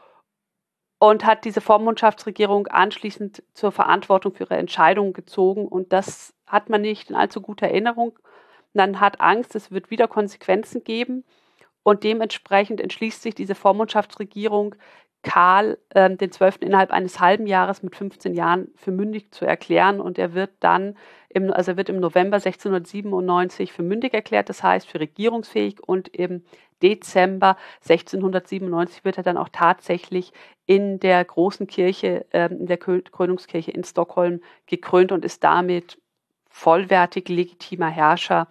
[SPEAKER 1] und hat diese Vormundschaftsregierung anschließend zur Verantwortung für ihre Entscheidungen gezogen. Und das hat man nicht in allzu guter Erinnerung. Man hat Angst, es wird wieder Konsequenzen geben. Und dementsprechend entschließt sich diese Vormundschaftsregierung, Karl äh, den Zwölften innerhalb eines halben Jahres mit fünfzehn Jahren für mündig zu erklären. Und er wird dann, im, also er wird im November sechzehnhundertsiebenundneunzig für mündig erklärt, das heißt für regierungsfähig. Und im Dezember sechzehnhundertsiebenundneunzig wird er dann auch tatsächlich in der großen Kirche, äh, in der Krönungskirche in Stockholm gekrönt und ist damit vollwertig legitimer Herrscher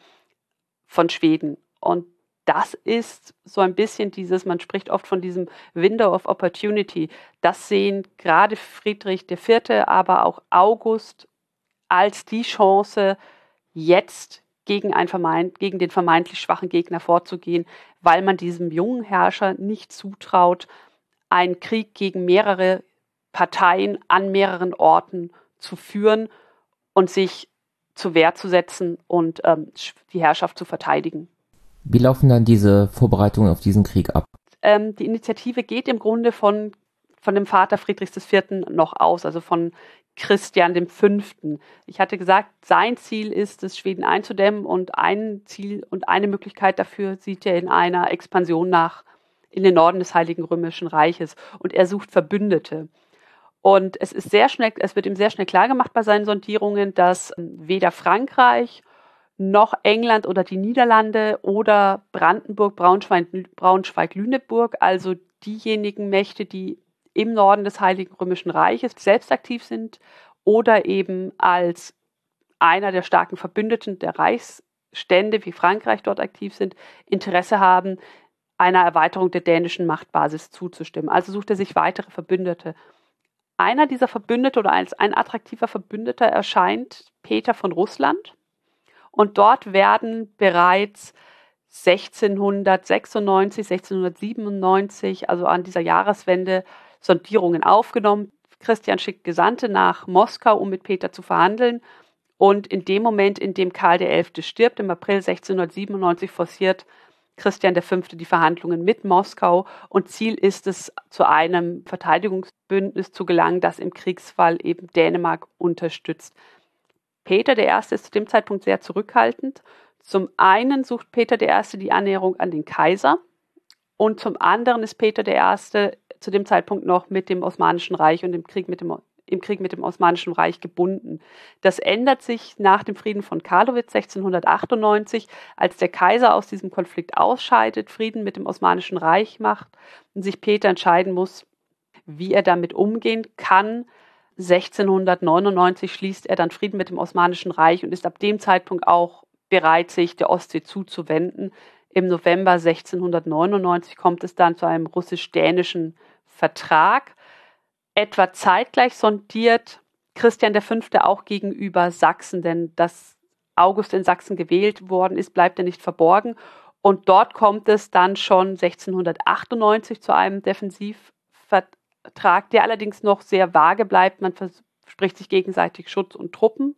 [SPEAKER 1] von Schweden. Und das ist so ein bisschen dieses, man spricht oft von diesem Window of Opportunity. Das sehen gerade Friedrich der Vierte, aber auch August als die Chance, jetzt gegen, ein vermeint, gegen den vermeintlich schwachen Gegner vorzugehen, weil man diesem jungen Herrscher nicht zutraut, einen Krieg gegen mehrere Parteien an mehreren Orten zu führen und sich zur Wehr zu setzen und ähm, die Herrschaft zu verteidigen.
[SPEAKER 3] Wie laufen dann diese Vorbereitungen auf diesen Krieg ab?
[SPEAKER 1] Ähm, die Initiative geht im Grunde von, von dem Vater Friedrichs des Vierten noch aus, also von Christian dem Fünften. Ich hatte gesagt, sein Ziel ist es, Schweden einzudämmen, und ein Ziel und eine Möglichkeit dafür sieht er in einer Expansion nach in den Norden des Heiligen Römischen Reiches, und er sucht Verbündete. Und es ist sehr schnell, es wird ihm sehr schnell klargemacht bei seinen Sondierungen, dass weder Frankreich noch England oder die Niederlande oder Brandenburg, Braunschweig, Braunschweig, Lüneburg, also diejenigen Mächte, die im Norden des Heiligen Römischen Reiches selbst aktiv sind oder eben als einer der starken Verbündeten der Reichsstände wie Frankreich dort aktiv sind, Interesse haben, einer Erweiterung der dänischen Machtbasis zuzustimmen. Also sucht er sich weitere Verbündete. Einer dieser Verbündete oder als ein attraktiver Verbündeter erscheint Peter von Russland. Und dort werden bereits sechzehnhundertsechsundneunzig, sechzehnhundertsiebenundneunzig, also an dieser Jahreswende, Sondierungen aufgenommen. Christian schickt Gesandte nach Moskau, um mit Peter zu verhandeln. Und in dem Moment, in dem Karl der Elfte stirbt, im April sechzehnhundertsiebenundneunzig, forciert Christian der Fünfte die Verhandlungen mit Moskau. Und Ziel ist es, zu einem Verteidigungsbündnis zu gelangen, das im Kriegsfall eben Dänemark unterstützt. Peter der Erste ist zu dem Zeitpunkt sehr zurückhaltend. Zum einen sucht Peter der Erste die Annäherung an den Kaiser, und zum anderen ist Peter der Erste zu dem Zeitpunkt noch mit dem Osmanischen Reich und im Krieg mit dem, im Krieg mit dem Osmanischen Reich gebunden. Das ändert sich nach dem Frieden von Karlowitz sechzehnhundertachtundneunzig, als der Kaiser aus diesem Konflikt ausscheidet, Frieden mit dem Osmanischen Reich macht und sich Peter entscheiden muss, wie er damit umgehen kann. sechzehnhundertneunundneunzig schließt er dann Frieden mit dem Osmanischen Reich und ist ab dem Zeitpunkt auch bereit, sich der Ostsee zuzuwenden. Im November sechzehnhundertneunundneunzig kommt es dann zu einem russisch-dänischen Vertrag, Etwa zeitgleich sondiert Christian der Fünfte auch gegenüber Sachsen, denn dass August in Sachsen gewählt worden ist, bleibt ja nicht verborgen. Und dort kommt es dann schon sechzehnhundertachtundneunzig zu einem Defensivvertrag, der allerdings noch sehr vage bleibt. Man verspricht sich gegenseitig Schutz und Truppen.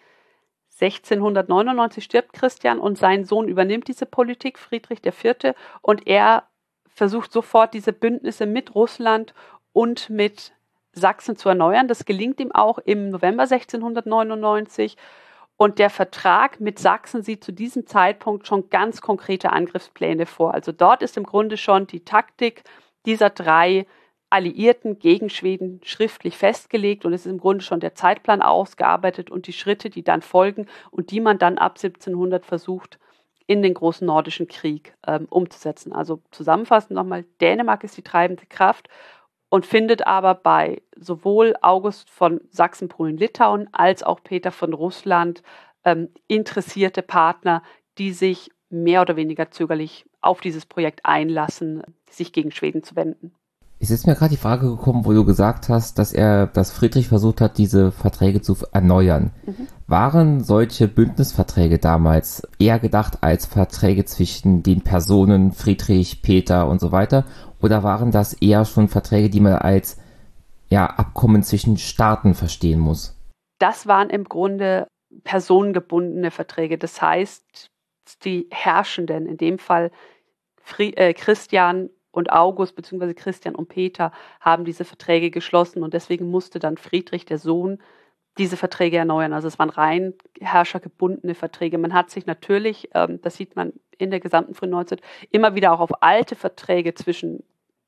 [SPEAKER 1] sechzehnhundertneunundneunzig stirbt Christian und sein Sohn übernimmt diese Politik, Friedrich der Vierte, und er versucht sofort diese Bündnisse mit Russland und mit Sachsen zu erneuern. Das gelingt ihm auch im November sechzehnhundertneunundneunzig. Und der Vertrag mit Sachsen sieht zu diesem Zeitpunkt schon ganz konkrete Angriffspläne vor. Also dort ist im Grunde schon die Taktik dieser drei Alliierten gegen Schweden schriftlich festgelegt und es ist im Grunde schon der Zeitplan ausgearbeitet und die Schritte, die dann folgen und die man dann ab siebzehnhundert versucht, in den großen nordischen Krieg ähm, umzusetzen. Also zusammenfassend nochmal, Dänemark ist die treibende Kraft und findet aber bei sowohl August von Sachsen, Polen, Litauen als auch Peter von Russland ähm, interessierte Partner, die sich mehr oder weniger zögerlich auf dieses Projekt einlassen, sich gegen Schweden zu wenden.
[SPEAKER 3] Es ist mir gerade die Frage gekommen, wo du gesagt hast, dass er, dass Friedrich versucht hat, diese Verträge zu erneuern. Mhm. Waren solche Bündnisverträge damals eher gedacht als Verträge zwischen den Personen Friedrich, Peter und so weiter? Oder waren das eher schon Verträge, die man als ja, Abkommen zwischen Staaten verstehen muss?
[SPEAKER 1] Das waren im Grunde personengebundene Verträge. Das heißt, die Herrschenden, in dem Fall Fried, äh, Christian und August bzw. Christian und Peter haben diese Verträge geschlossen und deswegen musste dann Friedrich, der Sohn, diese Verträge erneuern. Also es waren rein herrschergebundene Verträge. Man hat sich natürlich, ähm, das sieht man in der gesamten frühen Neuzeit, immer wieder auch auf alte Verträge zwischen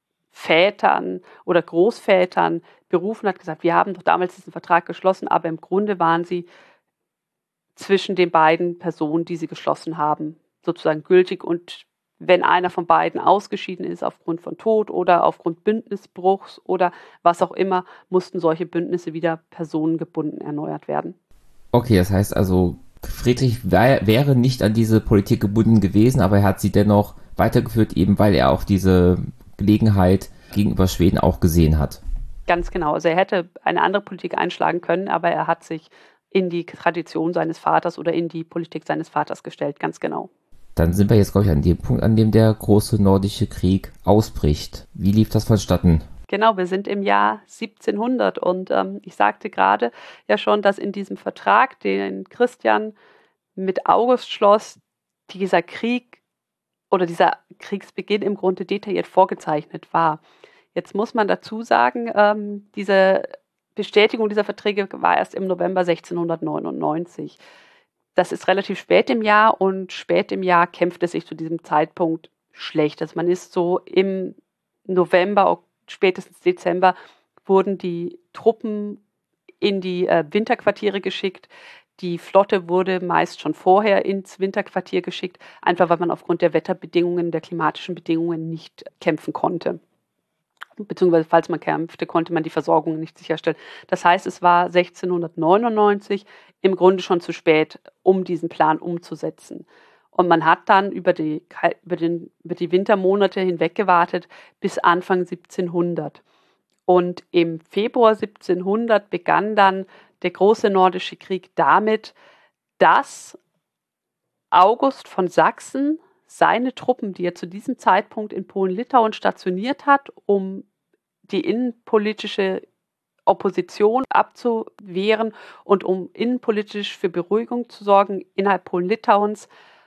[SPEAKER 1] Vätern oder Großvätern berufen, hat gesagt, wir haben doch damals diesen Vertrag geschlossen, aber im Grunde waren sie zwischen den beiden Personen, die sie geschlossen haben, sozusagen gültig und wenn einer von beiden ausgeschieden ist aufgrund von Tod oder aufgrund Bündnisbruchs oder was auch immer, mussten solche Bündnisse wieder personengebunden erneuert werden.
[SPEAKER 3] Okay, das heißt also, Friedrich wär, wäre nicht an diese Politik gebunden gewesen, aber er hat sie dennoch weitergeführt, eben weil er auch diese Gelegenheit gegenüber Schweden auch gesehen hat.
[SPEAKER 1] Ganz genau. Also er hätte eine andere Politik einschlagen können, aber er hat sich in die Tradition seines Vaters oder in die Politik seines Vaters gestellt, ganz genau.
[SPEAKER 3] Dann sind wir jetzt, glaube ich, an dem Punkt, an dem der große nordische Krieg ausbricht. Wie lief das vonstatten?
[SPEAKER 1] Genau, wir sind im Jahr siebzehnhundert und ähm, ich sagte gerade ja schon, dass in diesem Vertrag, den Christian mit August schloss, dieser Krieg oder dieser Kriegsbeginn im Grunde detailliert vorgezeichnet war. Jetzt muss man dazu sagen, ähm, diese Bestätigung dieser Verträge war erst im November sechzehnhundertneunundneunzig. Das ist relativ spät im Jahr und spät im Jahr kämpft es sich zu diesem Zeitpunkt schlecht. Also man ist so im November, spätestens Dezember wurden die Truppen in die äh, Winterquartiere geschickt. Die Flotte wurde meist schon vorher ins Winterquartier geschickt, einfach weil man aufgrund der Wetterbedingungen, der klimatischen Bedingungen nicht kämpfen konnte. Beziehungsweise falls man kämpfte, konnte man die Versorgung nicht sicherstellen. Das heißt, es war sechzehnhundertneunundneunzig im Grunde schon zu spät, um diesen Plan umzusetzen. Und man hat dann über die, über den, über die Wintermonate hinweg gewartet bis Anfang siebzehnhundert. Und im Februar siebzehnhundert begann dann der große nordische Krieg damit, dass August von Sachsen seine Truppen, die er zu diesem Zeitpunkt in Polen-Litauen stationiert hat, um die innenpolitische Opposition abzuwehren und um innenpolitisch für Beruhigung zu sorgen, innerhalb Polen-Litauens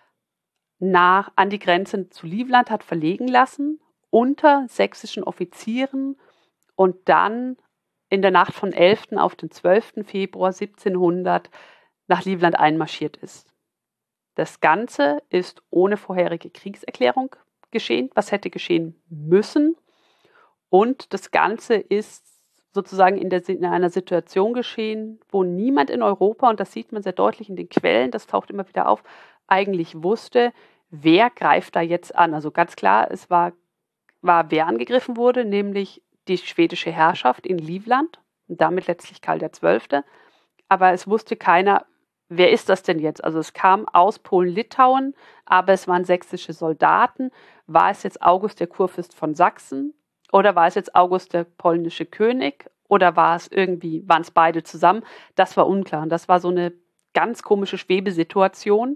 [SPEAKER 1] nach, an die Grenze zu Livland hat verlegen lassen, unter sächsischen Offizieren und dann in der Nacht von elften auf den zwölften Februar siebzehnhundert nach Livland einmarschiert ist. Das Ganze ist ohne vorherige Kriegserklärung geschehen, was hätte geschehen müssen. Und das Ganze ist sozusagen in, der, in einer Situation geschehen, wo niemand in Europa, und das sieht man sehr deutlich in den Quellen, das taucht immer wieder auf, eigentlich wusste, wer greift da jetzt an. Also ganz klar, es war, war wer angegriffen wurde, nämlich die schwedische Herrschaft in Livland und damit letztlich Karl der Zwölfte. Aber es wusste keiner, wer ist das denn jetzt? Also es kam aus Polen-Litauen, aber es waren sächsische Soldaten. War es jetzt August der Kurfürst von Sachsen oder war es jetzt August der polnische König oder war es irgendwie, waren es beide zusammen? Das war unklar. Und das war so eine ganz komische Schwebesituation.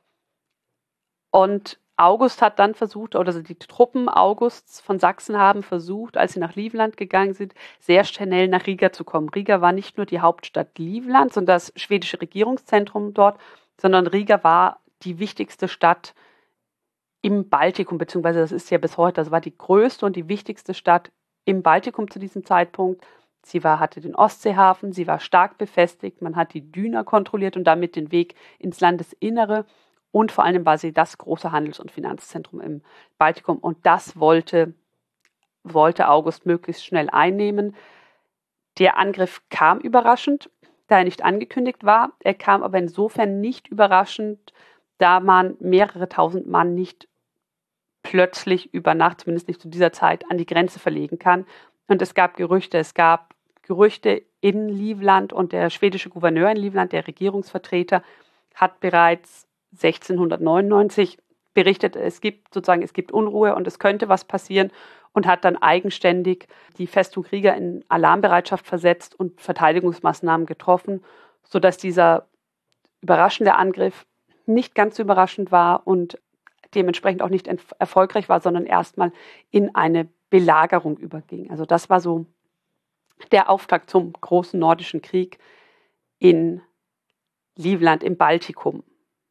[SPEAKER 1] Und August hat dann versucht, oder die Truppen Augusts von Sachsen haben versucht, als sie nach Livland gegangen sind, sehr schnell nach Riga zu kommen. Riga war nicht nur die Hauptstadt Livlands und das schwedische Regierungszentrum dort, sondern Riga war die wichtigste Stadt im Baltikum, beziehungsweise das ist ja bis heute, das war die größte und die wichtigste Stadt im Baltikum zu diesem Zeitpunkt. Sie war, hatte den Ostseehafen, sie war stark befestigt, man hat die Düner kontrolliert und damit den Weg ins Landesinnere. Und vor allem war sie das große Handels- und Finanzzentrum im Baltikum. Und das wollte, wollte August möglichst schnell einnehmen. Der Angriff kam überraschend, da er nicht angekündigt war. Er kam aber insofern nicht überraschend, da man mehrere tausend Mann nicht plötzlich über Nacht, zumindest nicht zu dieser Zeit, an die Grenze verlegen kann. Und es gab Gerüchte, es gab Gerüchte in Livland und der schwedische Gouverneur in Livland, der Regierungsvertreter, hat bereits sechzehnhundertneunundneunzig berichtet, es gibt sozusagen, es gibt Unruhe und es könnte was passieren und hat dann eigenständig die Festung Riga in Alarmbereitschaft versetzt und Verteidigungsmaßnahmen getroffen, sodass dieser überraschende Angriff nicht ganz so überraschend war und dementsprechend auch nicht erfolgreich war, sondern erstmal in eine Belagerung überging. Also das war so der Auftakt zum großen nordischen Krieg in Livland im Baltikum.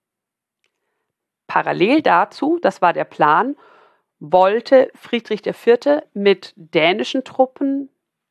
[SPEAKER 1] Parallel dazu, das war der Plan, wollte Friedrich der Vierte mit dänischen Truppen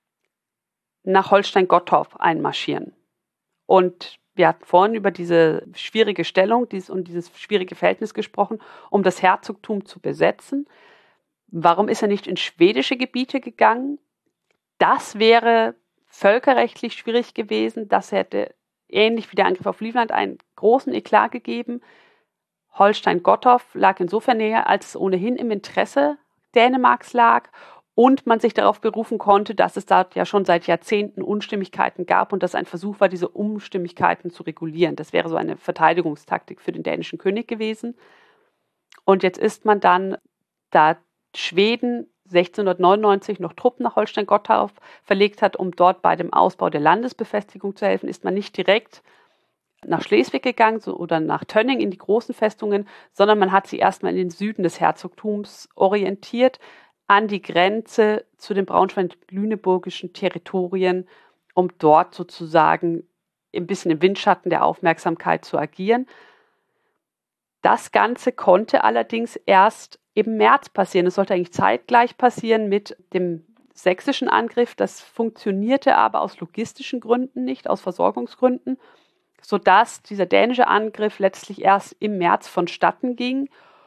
[SPEAKER 1] nach Holstein-Gottorp einmarschieren. Und wir hatten vorhin über diese schwierige Stellung dies, und dieses schwierige Verhältnis gesprochen, um das Herzogtum zu besetzen. Warum ist er nicht in schwedische Gebiete gegangen? Das wäre völkerrechtlich schwierig gewesen. Das hätte, ähnlich wie der Angriff auf Livland, einen großen Eklat gegeben. Holstein-Gottorp lag insofern näher, als es ohnehin im Interesse Dänemarks lag und man sich darauf berufen konnte, dass es dort ja schon seit Jahrzehnten Unstimmigkeiten gab und dass ein Versuch war, diese Unstimmigkeiten zu regulieren. Das wäre so eine Verteidigungstaktik für den dänischen König gewesen. Und jetzt ist man dann, da Schweden sechzehnhundertneunundneunzig noch Truppen nach Holstein-Gottorp verlegt hat, um dort bei dem Ausbau der Landesbefestigung zu helfen, ist man nicht direkt nach Schleswig gegangen so, oder nach Tönning in die großen Festungen, sondern man hat sie erstmal in den Süden des Herzogtums orientiert, an die Grenze zu den braunschweig-lüneburgischen Territorien, um dort sozusagen ein bisschen im Windschatten der Aufmerksamkeit zu agieren. Das Ganze konnte allerdings erst im März passieren. Es sollte eigentlich zeitgleich passieren mit dem sächsischen Angriff. Das funktionierte aber aus logistischen Gründen nicht, aus Versorgungsgründen, sodass dieser dänische Angriff letztlich erst im März vonstatten ging.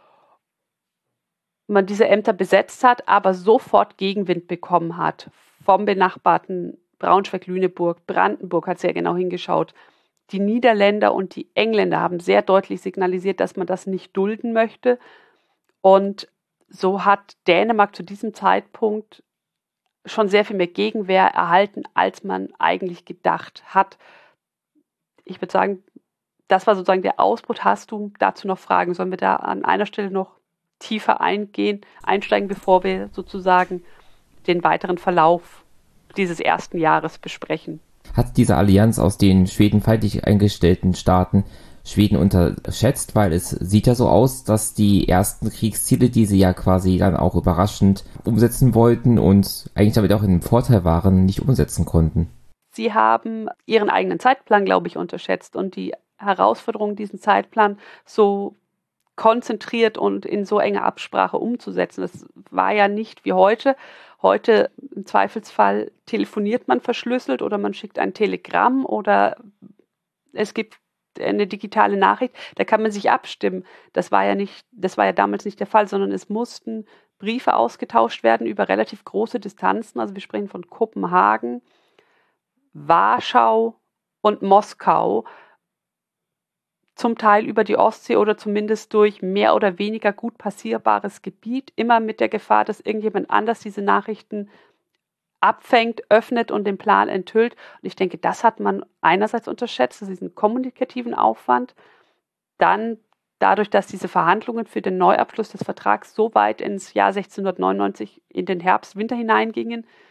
[SPEAKER 1] Man diese Ämter besetzt hat, aber sofort Gegenwind bekommen hat vom benachbarten Braunschweig-Lüneburg. Brandenburg hat sehr genau hingeschaut. Die Niederländer und die Engländer haben sehr deutlich signalisiert, dass man das nicht dulden möchte. Und so hat Dänemark zu diesem Zeitpunkt schon sehr viel mehr Gegenwehr erhalten, als man eigentlich gedacht hat. Ich würde sagen, das war sozusagen der Ausbruch. Hast du dazu noch Fragen? Sollen wir da an einer Stelle noch tiefer eingehen, einsteigen, bevor wir sozusagen den weiteren Verlauf dieses ersten Jahres besprechen?
[SPEAKER 3] Hat diese Allianz aus den schwedenfeindlich eingestellten Staaten Schweden unterschätzt, weil es sieht ja so aus, dass die ersten Kriegsziele, die sie ja quasi dann auch überraschend umsetzen wollten und eigentlich damit auch in einem Vorteil waren, nicht umsetzen konnten.
[SPEAKER 1] Sie haben ihren eigenen Zeitplan, glaube ich, unterschätzt und die Herausforderung, diesen Zeitplan so konzentriert und in so enger Absprache umzusetzen. Das war ja nicht wie heute. Heute im Zweifelsfall telefoniert man verschlüsselt oder man schickt ein Telegramm oder es gibt eine digitale Nachricht, da kann man sich abstimmen. Das war ja nicht, das war ja damals nicht der Fall, sondern es mussten Briefe ausgetauscht werden über relativ große Distanzen. Also wir sprechen von Kopenhagen, Warschau und Moskau, zum Teil über die Ostsee oder zumindest durch mehr oder weniger gut passierbares Gebiet, immer mit der Gefahr, dass irgendjemand anders diese Nachrichten abfängt, öffnet und den Plan enthüllt. Und ich denke, das hat man einerseits unterschätzt, diesen kommunikativen Aufwand. Dann dadurch, dass diese Verhandlungen für den Neuabschluss des Vertrags so weit ins Jahr sechzehnhundertneunundneunzig in den Herbst, Winter hineingingen,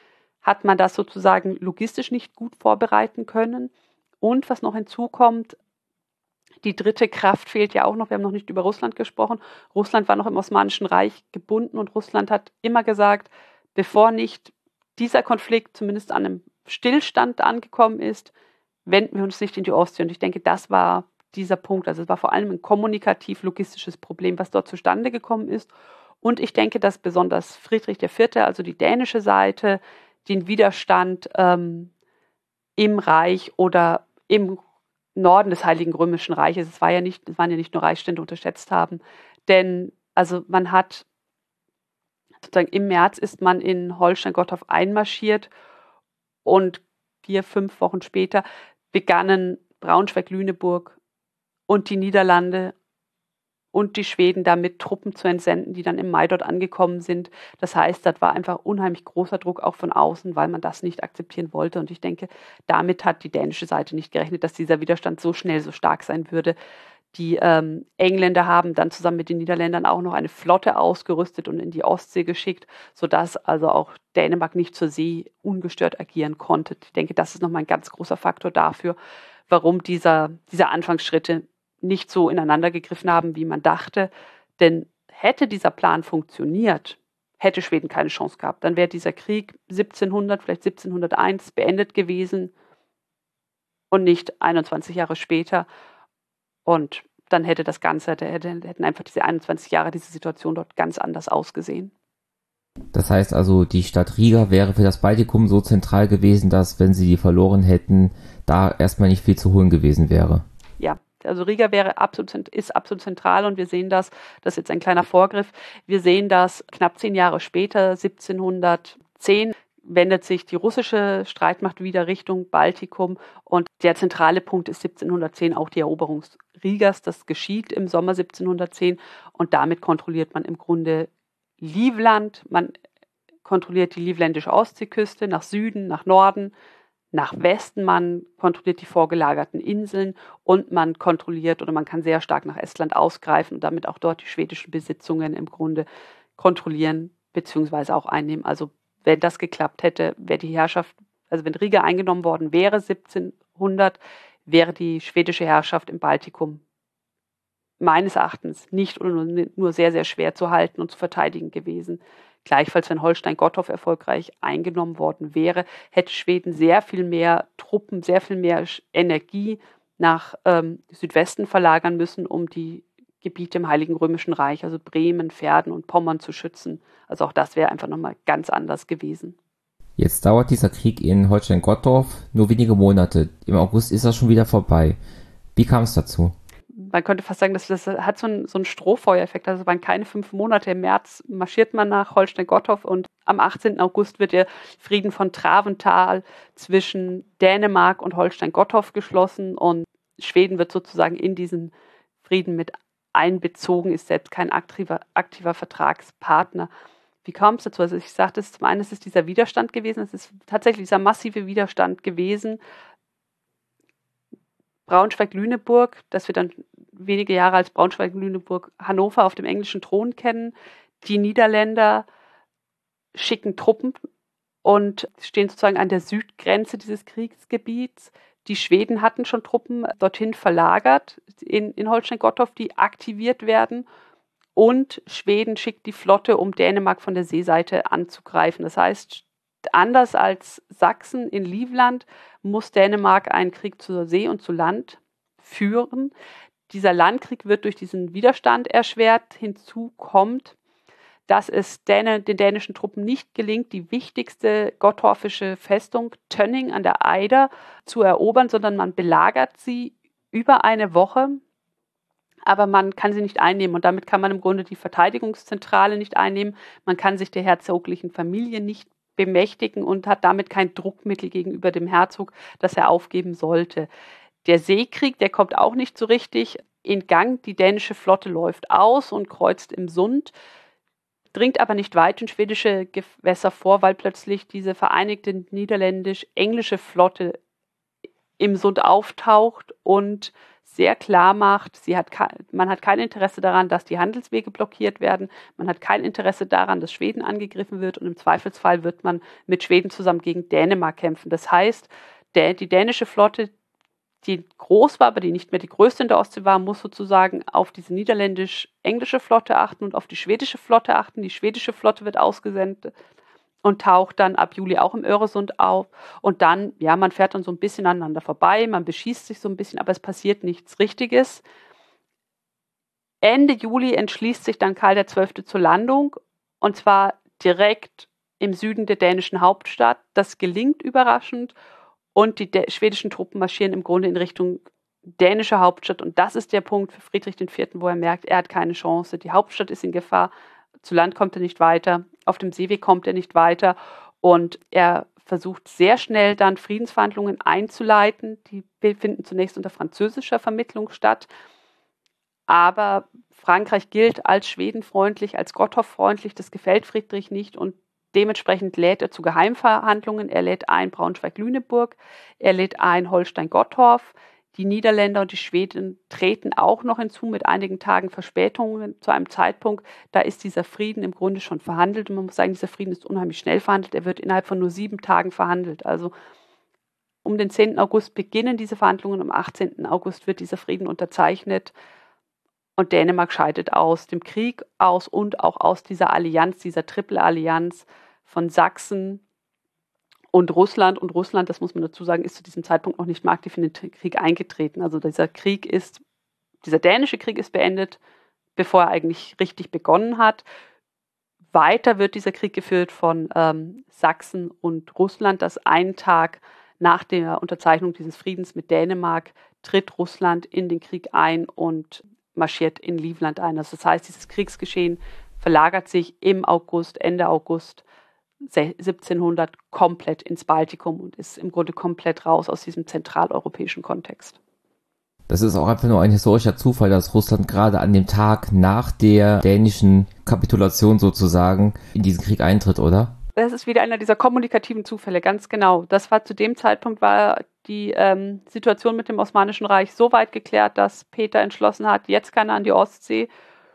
[SPEAKER 1] hat man das sozusagen logistisch nicht gut vorbereiten können. Und was noch hinzukommt, die dritte Kraft fehlt ja auch noch. Wir haben noch nicht über Russland gesprochen. Russland war noch im Osmanischen Reich gebunden und Russland hat immer gesagt, bevor nicht dieser Konflikt zumindest an einem Stillstand angekommen ist, wenden wir uns nicht in die Ostsee. Und ich denke, das war dieser Punkt. Also es war vor allem ein kommunikativ-logistisches Problem, was dort zustande gekommen ist. Und ich denke, dass besonders Friedrich der Vierte, also die dänische Seite, den Widerstand ähm, im Reich oder im Norden des Heiligen Römischen Reiches, es war ja nicht, es waren ja nicht nur Reichsstände, unterschätzt haben. Denn also man hat sozusagen im März ist man in Holstein-Gottorf einmarschiert und vier, fünf Wochen später begannen Braunschweig, Lüneburg und die Niederlande und die Schweden damit Truppen zu entsenden, die dann im Mai dort angekommen sind. Das heißt, das war einfach unheimlich großer Druck auch von außen, weil man das nicht akzeptieren wollte. Und ich denke, damit hat die dänische Seite nicht gerechnet, dass dieser Widerstand so schnell so stark sein würde. Die ähm, Engländer haben dann zusammen mit den Niederländern auch noch eine Flotte ausgerüstet und in die Ostsee geschickt, sodass also auch Dänemark nicht zur See ungestört agieren konnte. Ich denke, das ist nochmal ein ganz großer Faktor dafür, warum dieser, diese Anfangsschritte nicht so ineinander gegriffen haben, wie man dachte. Denn hätte dieser Plan funktioniert, hätte Schweden keine Chance gehabt. Dann wäre dieser Krieg siebzehnhundert, vielleicht siebzehnhunderteins beendet gewesen und nicht einundzwanzig Jahre später. Und dann hätte das Ganze, hätte, hätten einfach diese einundzwanzig Jahre, diese Situation dort ganz anders ausgesehen.
[SPEAKER 3] Das heißt also, die Stadt Riga wäre für das Baltikum so zentral gewesen, dass, wenn sie die verloren hätten, da erstmal nicht viel zu holen gewesen wäre.
[SPEAKER 1] Ja, also Riga wäre absolut, ist absolut zentral und wir sehen das, das ist jetzt ein kleiner Vorgriff, wir sehen das knapp zehn Jahre später, siebzehnhundertzehn, wendet sich die russische Streitmacht wieder Richtung Baltikum und der zentrale Punkt ist siebzehnhundertzehn auch die Eroberung Rigas. Das geschieht im Sommer siebzehnhundertzehn und damit kontrolliert man im Grunde Livland, man kontrolliert die livländische Ostseeküste nach Süden, nach Norden, nach Westen, man kontrolliert die vorgelagerten Inseln und man kontrolliert oder man kann sehr stark nach Estland ausgreifen und damit auch dort die schwedischen Besitzungen im Grunde kontrollieren bzw. auch einnehmen. Also wenn das geklappt hätte, wäre die Herrschaft, also wenn Riga eingenommen worden wäre, siebzehnhundert, wäre die schwedische Herrschaft im Baltikum meines Erachtens nicht oder nur, nur sehr, sehr schwer zu halten und zu verteidigen gewesen. Gleichfalls, wenn Holstein-Gottorf erfolgreich eingenommen worden wäre, hätte Schweden sehr viel mehr Truppen, sehr viel mehr Energie nach ähm, Südwesten verlagern müssen, um die Gebiete im Heiligen Römischen Reich, also Bremen, Verden und Pommern zu schützen. Also auch das wäre einfach nochmal ganz anders gewesen.
[SPEAKER 3] Jetzt dauert dieser Krieg in Holstein-Gottorf nur wenige Monate. Im August ist er schon wieder vorbei. Wie kam es dazu?
[SPEAKER 1] Man könnte fast sagen, das, das hat so einen, so einen Strohfeuereffekt. Also es waren keine fünf Monate. Im März marschiert man nach Holstein-Gottorf und am achtzehnten August wird der Frieden von Traventhal zwischen Dänemark und Holstein-Gottorf geschlossen und Schweden wird sozusagen in diesen Frieden mit einbezogen, ist selbst kein aktiver, aktiver Vertragspartner. Wie kam es dazu? Also ich sagte es, zum einen ist es dieser Widerstand gewesen, es ist tatsächlich dieser massive Widerstand gewesen. Braunschweig-Lüneburg, das wir dann wenige Jahre als Braunschweig-Lüneburg-Hannover auf dem englischen Thron kennen. Die Niederländer schicken Truppen und stehen sozusagen an der Südgrenze dieses Kriegsgebiets. Die Schweden hatten schon Truppen dorthin verlagert in, in Holstein-Gottorf, die aktiviert werden. Und Schweden schickt die Flotte, um Dänemark von der Seeseite anzugreifen. Das heißt, anders als Sachsen in Livland muss Dänemark einen Krieg zur See und zu Land führen. Dieser Landkrieg wird durch diesen Widerstand erschwert. Hinzu kommt, dass es Däne, den dänischen Truppen nicht gelingt, die wichtigste gottorfische Festung Tönning an der Eider zu erobern, sondern man belagert sie über eine Woche, aber man kann sie nicht einnehmen und damit kann man im Grunde die Verteidigungszentrale nicht einnehmen. Man kann sich der herzoglichen Familie nicht bemächtigen und hat damit kein Druckmittel gegenüber dem Herzog, das er aufgeben sollte. Der Seekrieg, der kommt auch nicht so richtig in Gang. Die dänische Flotte läuft aus und kreuzt im Sund, dringt aber nicht weit in schwedische Gewässer vor, weil plötzlich diese vereinigte niederländisch-englische Flotte im Sund auftaucht und sehr klar macht, sie hat, man hat kein Interesse daran, dass die Handelswege blockiert werden, man hat kein Interesse daran, dass Schweden angegriffen wird und im Zweifelsfall wird man mit Schweden zusammen gegen Dänemark kämpfen. Das heißt, der, die dänische Flotte, die groß war, aber die nicht mehr die größte in der Ostsee war, muss sozusagen auf diese niederländisch-englische Flotte achten und auf die schwedische Flotte achten. Die schwedische Flotte wird ausgesendet und taucht dann ab Juli auch im Öresund auf. Und dann, ja, man fährt dann so ein bisschen aneinander vorbei, man beschießt sich so ein bisschen, aber es passiert nichts Richtiges. Ende Juli entschließt sich dann Karl der Zwölfte zur Landung, und zwar direkt im Süden der dänischen Hauptstadt. Das gelingt überraschend. Und die schwedischen Truppen marschieren im Grunde in Richtung dänische Hauptstadt. Und das ist der Punkt für Friedrich der Vierte., wo er merkt, er hat keine Chance. Die Hauptstadt ist in Gefahr. Zu Land kommt er nicht weiter. Auf dem Seeweg kommt er nicht weiter. Und er versucht sehr schnell dann Friedensverhandlungen einzuleiten. Die finden zunächst unter französischer Vermittlung statt. Aber Frankreich gilt als schwedenfreundlich, als Gottorf-freundlich. Das gefällt Friedrich nicht. Und dementsprechend lädt er zu Geheimverhandlungen. Er lädt ein Braunschweig-Lüneburg, er lädt ein Holstein-Gottorf. Die Niederländer und die Schweden treten auch noch hinzu mit einigen Tagen Verspätungen zu einem Zeitpunkt. Da ist dieser Frieden im Grunde schon verhandelt. Und man muss sagen, dieser Frieden ist unheimlich schnell verhandelt. Er wird innerhalb von nur sieben Tagen verhandelt. Also um den zehnten August beginnen diese Verhandlungen. Am achtzehnten August wird dieser Frieden unterzeichnet. Und Dänemark scheidet aus dem Krieg aus und auch aus dieser Allianz, dieser Triple-Allianz von Sachsen und Russland. Und Russland, das muss man dazu sagen, ist zu diesem Zeitpunkt noch nicht mehr aktiv in den Krieg eingetreten. Also dieser Krieg ist, dieser dänische Krieg ist beendet, bevor er eigentlich richtig begonnen hat. Weiter wird dieser Krieg geführt von ähm, Sachsen und Russland, das einen Tag nach der Unterzeichnung dieses Friedens mit Dänemark tritt Russland in den Krieg ein und marschiert in Livland ein. Also das heißt, dieses Kriegsgeschehen verlagert sich im August, Ende August siebzehnhundert komplett ins Baltikum und ist im Grunde komplett raus aus diesem zentraleuropäischen Kontext.
[SPEAKER 3] Das ist auch einfach nur ein historischer Zufall, dass Russland gerade an dem Tag nach der dänischen Kapitulation sozusagen in diesen Krieg eintritt, oder?
[SPEAKER 1] Das ist wieder einer dieser kommunikativen Zufälle, ganz genau. Das war zu dem Zeitpunkt, war die ähm, Situation mit dem Osmanischen Reich so weit geklärt, dass Peter entschlossen hat, jetzt kann er an die Ostsee.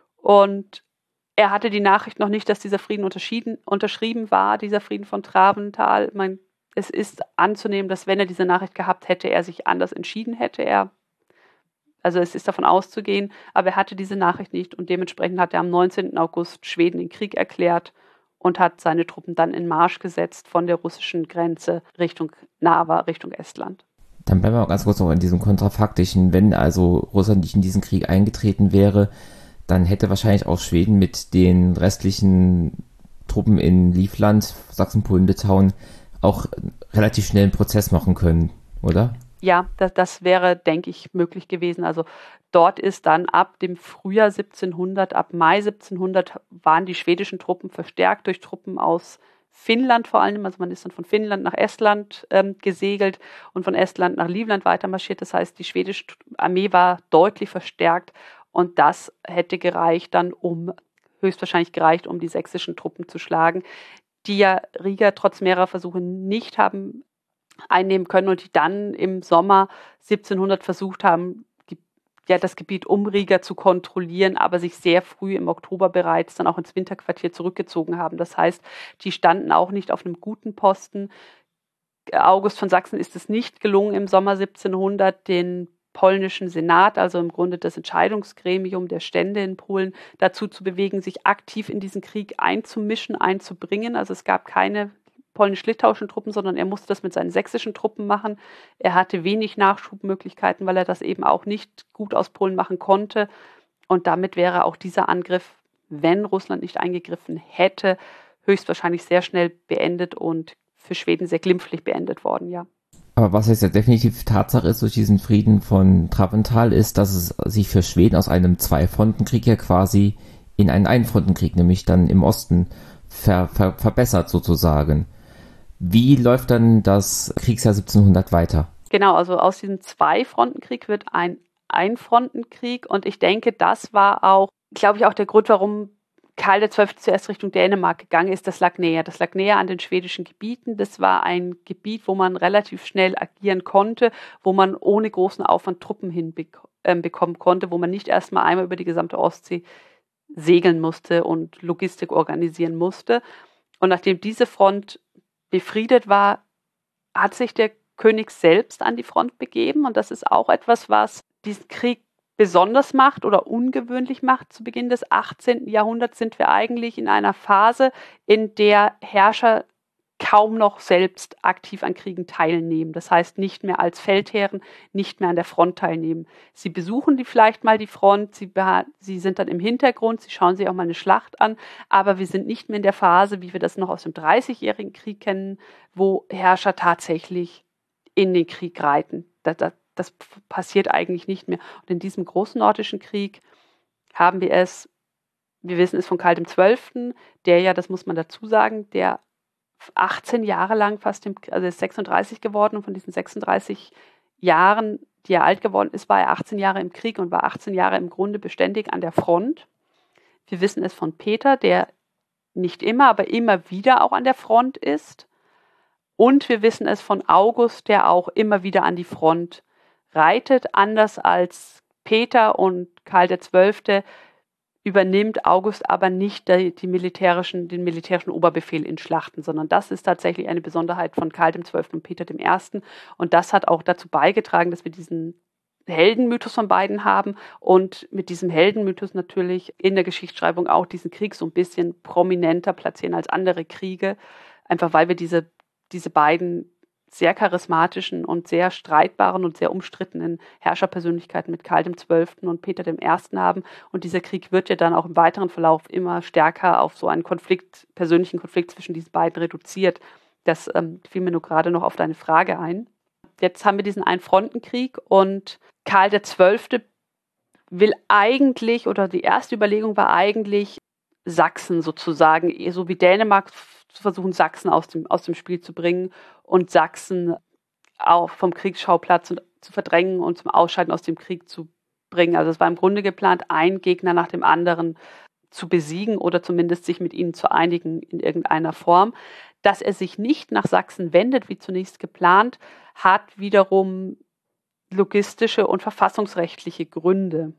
[SPEAKER 1] Und er hatte die Nachricht noch nicht, dass dieser Frieden unterschrieben war, dieser Frieden von Traventhal. Man, es ist anzunehmen, dass wenn er diese Nachricht gehabt hätte, er sich anders entschieden hätte. Er, also es ist davon auszugehen, aber er hatte diese Nachricht nicht und dementsprechend hat er am neunzehnten August Schweden den Krieg erklärt und hat seine Truppen dann in Marsch gesetzt von der russischen Grenze Richtung Narva, Richtung Estland.
[SPEAKER 3] Dann bleiben wir mal ganz kurz noch in diesem Kontrafaktischen. Wenn also Russland nicht in diesen Krieg eingetreten wäre, dann hätte wahrscheinlich auch Schweden mit den restlichen Truppen in Livland, Sachsen, Polen, Litauen auch relativ schnell einen Prozess machen können, oder?
[SPEAKER 1] Ja, das, das wäre, denke ich, möglich gewesen. Also dort ist dann ab dem Frühjahr siebzehnhundert, ab Mai siebzehnhundert waren die schwedischen Truppen verstärkt durch Truppen aus Finnland vor allem. Also man ist dann von Finnland nach Estland ähm, gesegelt und von Estland nach Livland weitermarschiert. Das heißt, die schwedische Armee war deutlich verstärkt und das hätte gereicht dann, um, höchstwahrscheinlich gereicht, um die sächsischen Truppen zu schlagen, die ja Riga trotz mehrerer Versuche nicht haben einnehmen können und die dann im Sommer siebzehnhundert versucht haben, ja, das Gebiet um Riga zu kontrollieren, aber sich sehr früh im Oktober bereits dann auch ins Winterquartier zurückgezogen haben. Das heißt, die standen auch nicht auf einem guten Posten. August von Sachsen ist es nicht gelungen, im Sommer siebzehnhundert den polnischen Senat, also im Grunde das Entscheidungsgremium der Stände in Polen, dazu zu bewegen, sich aktiv in diesen Krieg einzumischen, einzubringen. Also es gab keine polnisch-litauischen Truppen, sondern er musste das mit seinen sächsischen Truppen machen. Er hatte wenig Nachschubmöglichkeiten, weil er das eben auch nicht gut aus Polen machen konnte. Und damit wäre auch dieser Angriff, wenn Russland nicht eingegriffen hätte, höchstwahrscheinlich sehr schnell beendet und für Schweden sehr glimpflich beendet worden, ja.
[SPEAKER 3] Aber was jetzt ja definitiv Tatsache ist durch diesen Frieden von Traventhal, ist, dass es sich für Schweden aus einem Zwei-Fronten-Krieg ja quasi in einen Ein-Fronten-Krieg, nämlich dann im Osten, ver- ver- verbessert sozusagen. Wie läuft dann das Kriegsjahr siebzehnhundert weiter?
[SPEAKER 1] Genau, also aus diesem Zwei-Fronten-Krieg wird ein Ein-Fronten-Krieg und ich denke, das war auch, glaube ich, auch der Grund, warum Karl der Zwölfte zuerst Richtung Dänemark gegangen ist. Das lag näher. Das lag näher an den schwedischen Gebieten. Das war ein Gebiet, wo man relativ schnell agieren konnte, wo man ohne großen Aufwand Truppen hinbe- ähm, bekommen konnte, wo man nicht erstmal einmal über die gesamte Ostsee segeln musste und Logistik organisieren musste. Und nachdem diese Front befriedet war, hat sich der König selbst an die Front begeben. Und das ist auch etwas, was diesen Krieg besonders macht oder ungewöhnlich macht. Zu Beginn des achtzehnten Jahrhunderts sind wir eigentlich in einer Phase, in der Herrscher kaum noch selbst aktiv an Kriegen teilnehmen. Das heißt, nicht mehr als Feldherren, nicht mehr an der Front teilnehmen. Sie besuchen die vielleicht mal die Front, sie, sie sind dann im Hintergrund, sie schauen sich auch mal eine Schlacht an, aber wir sind nicht mehr in der Phase, wie wir das noch aus dem Dreißigjährigen Krieg kennen, wo Herrscher tatsächlich in den Krieg reiten. Das, das, das passiert eigentlich nicht mehr. Und in diesem großen nordischen Krieg haben wir es, wir wissen es von Karl dem Zwölften, der ja, das muss man dazu sagen, der achtzehn Jahre lang fast, im, also er ist sechsunddreißig geworden und von diesen sechsunddreißig Jahren, die er alt geworden ist, war er achtzehn Jahre im Krieg und war achtzehn Jahre im Grunde beständig an der Front. Wir wissen es von Peter, der nicht immer, aber immer wieder auch an der Front ist. Und wir wissen es von August, der auch immer wieder an die Front reitet. Anders als Peter und Karl der Zwölfte übernimmt August aber nicht die, die militärischen, den militärischen Oberbefehl in Schlachten, sondern das ist tatsächlich eine Besonderheit von Karl dem Zwölften und Peter dem Ersten. Und das hat auch dazu beigetragen, dass wir diesen Heldenmythos von beiden haben und mit diesem Heldenmythos natürlich in der Geschichtsschreibung auch diesen Krieg so ein bisschen prominenter platzieren als andere Kriege, einfach weil wir diese, diese beiden sehr charismatischen und sehr streitbaren und sehr umstrittenen Herrscherpersönlichkeiten mit Karl dem Zwölften und Peter dem Ersten haben. Und dieser Krieg wird ja dann auch im weiteren Verlauf immer stärker auf so einen Konflikt, persönlichen Konflikt zwischen diesen beiden reduziert. Das ähm, fiel mir nur gerade noch auf deine Frage ein. Jetzt haben wir diesen Einfrontenkrieg und Karl der Zwölfte will eigentlich, oder die erste Überlegung war eigentlich, Sachsen sozusagen, so wie Dänemark zu versuchen, Sachsen aus dem, aus dem Spiel zu bringen und Sachsen auch vom Kriegsschauplatz zu verdrängen und zum Ausscheiden aus dem Krieg zu bringen. Also es war im Grunde geplant, einen Gegner nach dem anderen zu besiegen oder zumindest sich mit ihnen zu einigen in irgendeiner Form. Dass er sich nicht nach Sachsen wendet, wie zunächst geplant, hat wiederum logistische und verfassungsrechtliche Gründe.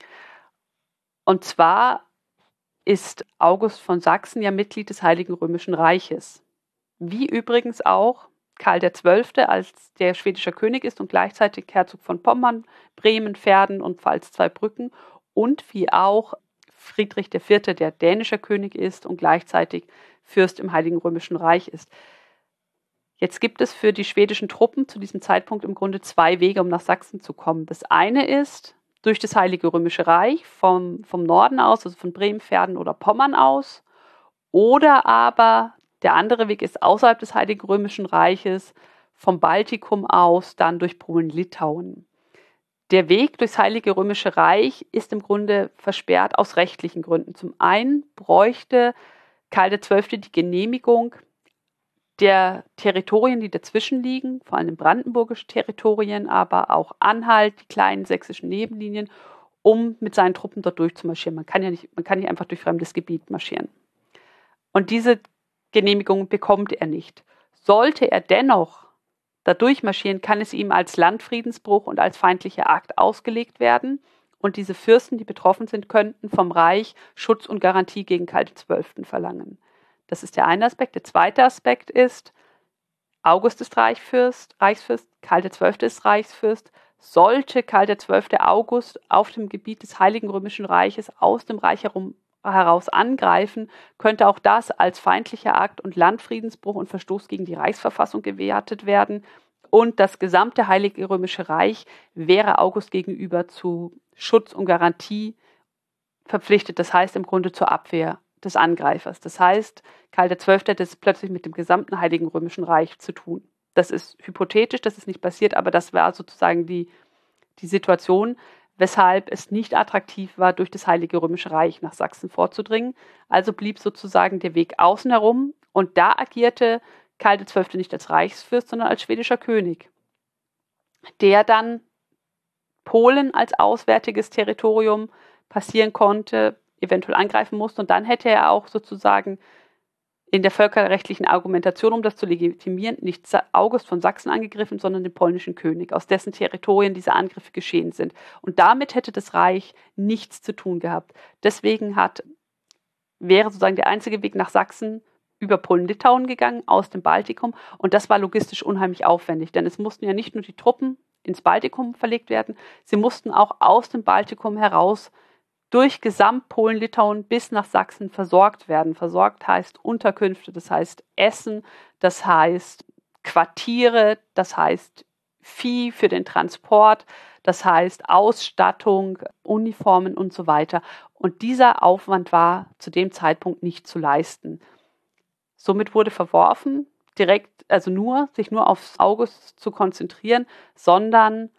[SPEAKER 1] Und zwar ist August von Sachsen ja Mitglied des Heiligen Römischen Reiches. Wie übrigens auch Karl der Zwölfte, als der schwedischer König ist und gleichzeitig Herzog von Pommern, Bremen, Verden und Pfalz-Zweibrücken und wie auch Friedrich der Vierte, der dänischer König ist und gleichzeitig Fürst im Heiligen Römischen Reich ist. Jetzt gibt es für die schwedischen Truppen zu diesem Zeitpunkt im Grunde zwei Wege, um nach Sachsen zu kommen. Das eine ist durch das Heilige Römische Reich vom, vom Norden aus, also von Bremen, Verden oder Pommern aus. Oder aber der andere Weg ist außerhalb des Heiligen Römischen Reiches, vom Baltikum aus, dann durch Polen-Litauen. Der Weg durchs Heilige Römische Reich ist im Grunde versperrt aus rechtlichen Gründen. Zum einen bräuchte Karl der Zwölfte die Genehmigung der Territorien, die dazwischen liegen, vor allem brandenburgische Territorien, aber auch Anhalt, die kleinen sächsischen Nebenlinien, um mit seinen Truppen dort durchzumarschieren. Man kann ja nicht, man kann nicht einfach durch fremdes Gebiet marschieren. Und diese Genehmigung bekommt er nicht. Sollte er dennoch da durchmarschieren, kann es ihm als Landfriedensbruch und als feindlicher Akt ausgelegt werden. Und diese Fürsten, die betroffen sind, könnten vom Reich Schutz und Garantie gegen Karl der Zwölfte verlangen. Das ist der eine Aspekt. Der zweite Aspekt ist, August ist Reichsfürst, Reichsfürst, Karl der Zwölfte ist Reichsfürst. Sollte Karl der Zwölfte August auf dem Gebiet des Heiligen Römischen Reiches aus dem Reich herum, heraus angreifen, könnte auch das als feindlicher Akt und Landfriedensbruch und Verstoß gegen die Reichsverfassung gewertet werden. Und das gesamte Heilige Römische Reich wäre August gegenüber zu Schutz und Garantie verpflichtet. Das heißt im Grunde zur Abwehr des Angreifers. Das heißt, Karl der Zwölfte hätte es plötzlich mit dem gesamten Heiligen Römischen Reich zu tun. Das ist hypothetisch, das ist nicht passiert, aber das war sozusagen die, die Situation, weshalb es nicht attraktiv war, durch das Heilige Römische Reich nach Sachsen vorzudringen. Also blieb sozusagen der Weg außen herum und da agierte Karl der Zwölfte nicht als Reichsfürst, sondern als schwedischer König, der dann Polen als auswärtiges Territorium passieren konnte, eventuell angreifen musste und dann hätte er auch sozusagen in der völkerrechtlichen Argumentation, um das zu legitimieren, nicht August von Sachsen angegriffen, sondern den polnischen König, aus dessen Territorien diese Angriffe geschehen sind. Und damit hätte das Reich nichts zu tun gehabt. Deswegen hat, wäre sozusagen der einzige Weg nach Sachsen über Polen-Litauen gegangen, aus dem Baltikum. Und das war logistisch unheimlich aufwendig, denn es mussten ja nicht nur die Truppen ins Baltikum verlegt werden, sie mussten auch aus dem Baltikum heraus durch Gesamt-Polen-Litauen bis nach Sachsen versorgt werden. Versorgt heißt Unterkünfte, das heißt Essen, das heißt Quartiere, das heißt Vieh für den Transport, das heißt Ausstattung, Uniformen und so weiter. Und dieser Aufwand war zu dem Zeitpunkt nicht zu leisten. Somit wurde verworfen, direkt, also nur, sich nur aufs August zu konzentrieren, sondern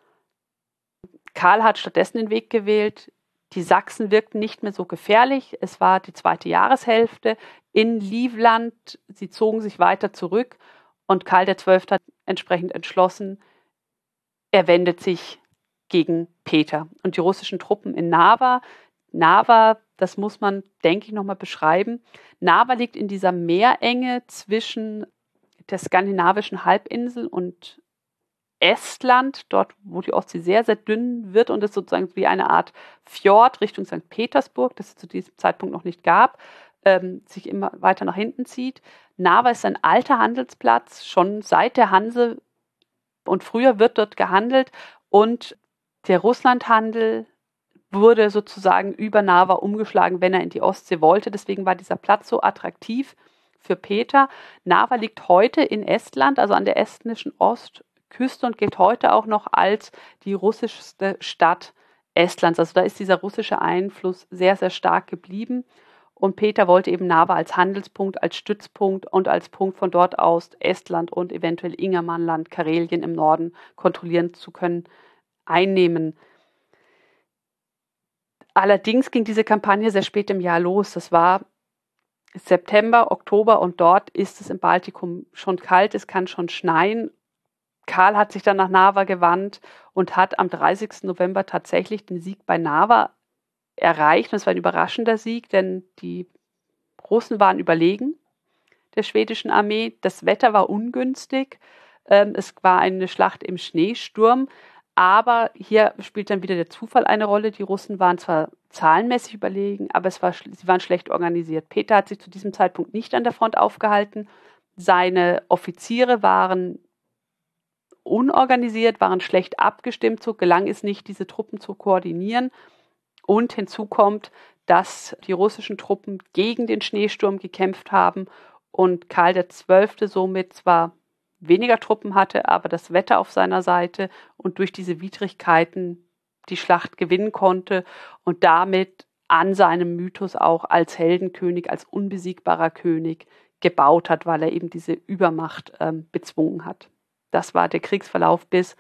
[SPEAKER 1] Karl hat stattdessen den Weg gewählt. Die Sachsen wirkten nicht mehr so gefährlich. Es war die zweite Jahreshälfte in Livland. Sie zogen sich weiter zurück und Karl der Zwölfte hat entsprechend entschlossen, er wendet sich gegen Peter. Und die russischen Truppen in Narva, Narva, das muss man, denke ich, nochmal beschreiben. Narva liegt in dieser Meerenge zwischen der skandinavischen Halbinsel und Estland, dort wo die Ostsee sehr, sehr dünn wird und es sozusagen wie eine Art Fjord Richtung Sankt Petersburg, das es zu diesem Zeitpunkt noch nicht gab, ähm, sich immer weiter nach hinten zieht. Narva ist ein alter Handelsplatz, schon seit der Hanse und früher wird dort gehandelt und der Russlandhandel wurde sozusagen über Narva umgeschlagen, wenn er in die Ostsee wollte. Deswegen war dieser Platz so attraktiv für Peter. Narva liegt heute in Estland, also an der estnischen Ostküste und gilt heute auch noch als die russischste Stadt Estlands. Also da ist dieser russische Einfluss sehr, sehr stark geblieben. Und Peter wollte eben Narva als Handelspunkt, als Stützpunkt und als Punkt von dort aus Estland und eventuell Ingermannland, Karelien im Norden kontrollieren zu können, einnehmen. Allerdings ging diese Kampagne sehr spät im Jahr los. Das war September, Oktober und dort ist es im Baltikum schon kalt, es kann schon schneien. Karl hat sich dann nach Narva gewandt und hat am dreißigsten November tatsächlich den Sieg bei Narva erreicht. Und es war ein überraschender Sieg, denn die Russen waren überlegen der schwedischen Armee. Das Wetter war ungünstig. Es war eine Schlacht im Schneesturm. Aber hier spielt dann wieder der Zufall eine Rolle. Die Russen waren zwar zahlenmäßig überlegen, aber es war, sie waren schlecht organisiert. Peter hat sich zu diesem Zeitpunkt nicht an der Front aufgehalten. Seine Offiziere waren unorganisiert, waren schlecht abgestimmt. So gelang es nicht, diese Truppen zu koordinieren. Und hinzu kommt, dass die russischen Truppen gegen den Schneesturm gekämpft haben und Karl der Zwölfte somit zwar weniger Truppen hatte, aber das Wetter auf seiner Seite und durch diese Widrigkeiten die Schlacht gewinnen konnte und damit an seinem Mythos auch als Heldenkönig, als unbesiegbarer König gebaut hat, weil er eben diese Übermacht ähm, bezwungen hat. Das war der Kriegsverlauf bis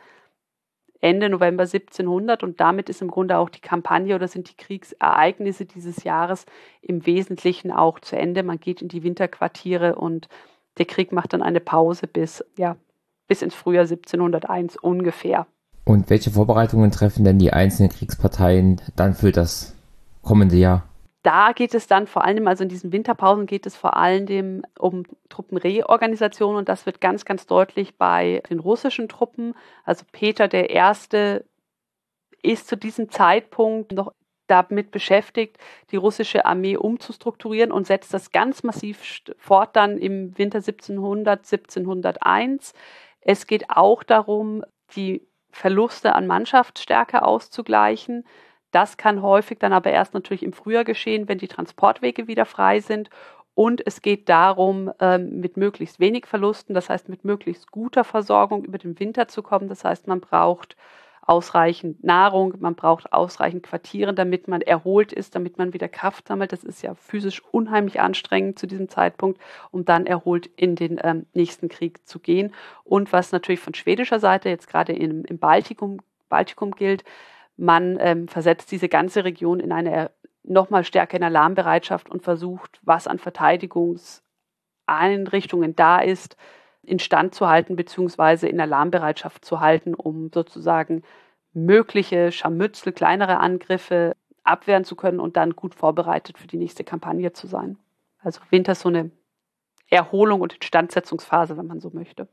[SPEAKER 1] Ende November siebzehnhundert und damit ist im Grunde auch die Kampagne oder sind die Kriegsereignisse dieses Jahres im Wesentlichen auch zu Ende. Man geht in die Winterquartiere und der Krieg macht dann eine Pause bis, ja, bis ins Frühjahr siebzehnhunderteins ungefähr.
[SPEAKER 3] Und welche Vorbereitungen treffen denn die einzelnen Kriegsparteien dann für das kommende Jahr?
[SPEAKER 1] Da geht es dann vor allem, also in diesen Winterpausen geht es vor allem um Truppenreorganisation und das wird ganz, ganz deutlich bei den russischen Truppen. Also Peter der Erste ist zu diesem Zeitpunkt noch damit beschäftigt, die russische Armee umzustrukturieren und setzt das ganz massiv fort dann im Winter siebzehnhundert, siebzehnhunderteins. Es geht auch darum, die Verluste an Mannschaftsstärke auszugleichen. Das kann häufig dann aber erst natürlich im Frühjahr geschehen, wenn die Transportwege wieder frei sind. Und es geht darum, mit möglichst wenig Verlusten, das heißt mit möglichst guter Versorgung über den Winter zu kommen. Das heißt, man braucht ausreichend Nahrung, man braucht ausreichend Quartiere, damit man erholt ist, damit man wieder Kraft sammelt. Das ist ja physisch unheimlich anstrengend zu diesem Zeitpunkt, um dann erholt in den ähm, nächsten Krieg zu gehen. Und was natürlich von schwedischer Seite jetzt gerade im, im Baltikum, Baltikum gilt, man ähm, versetzt diese ganze Region in eine nochmal stärker in Alarmbereitschaft und versucht, was an Verteidigungseinrichtungen da ist, instand zu halten bzw. in Alarmbereitschaft zu halten, um sozusagen mögliche Scharmützel, kleinere Angriffe abwehren zu können und dann gut vorbereitet für die nächste Kampagne zu sein. Also Winter ist so eine Erholung und Instandsetzungsphase, wenn man so möchte.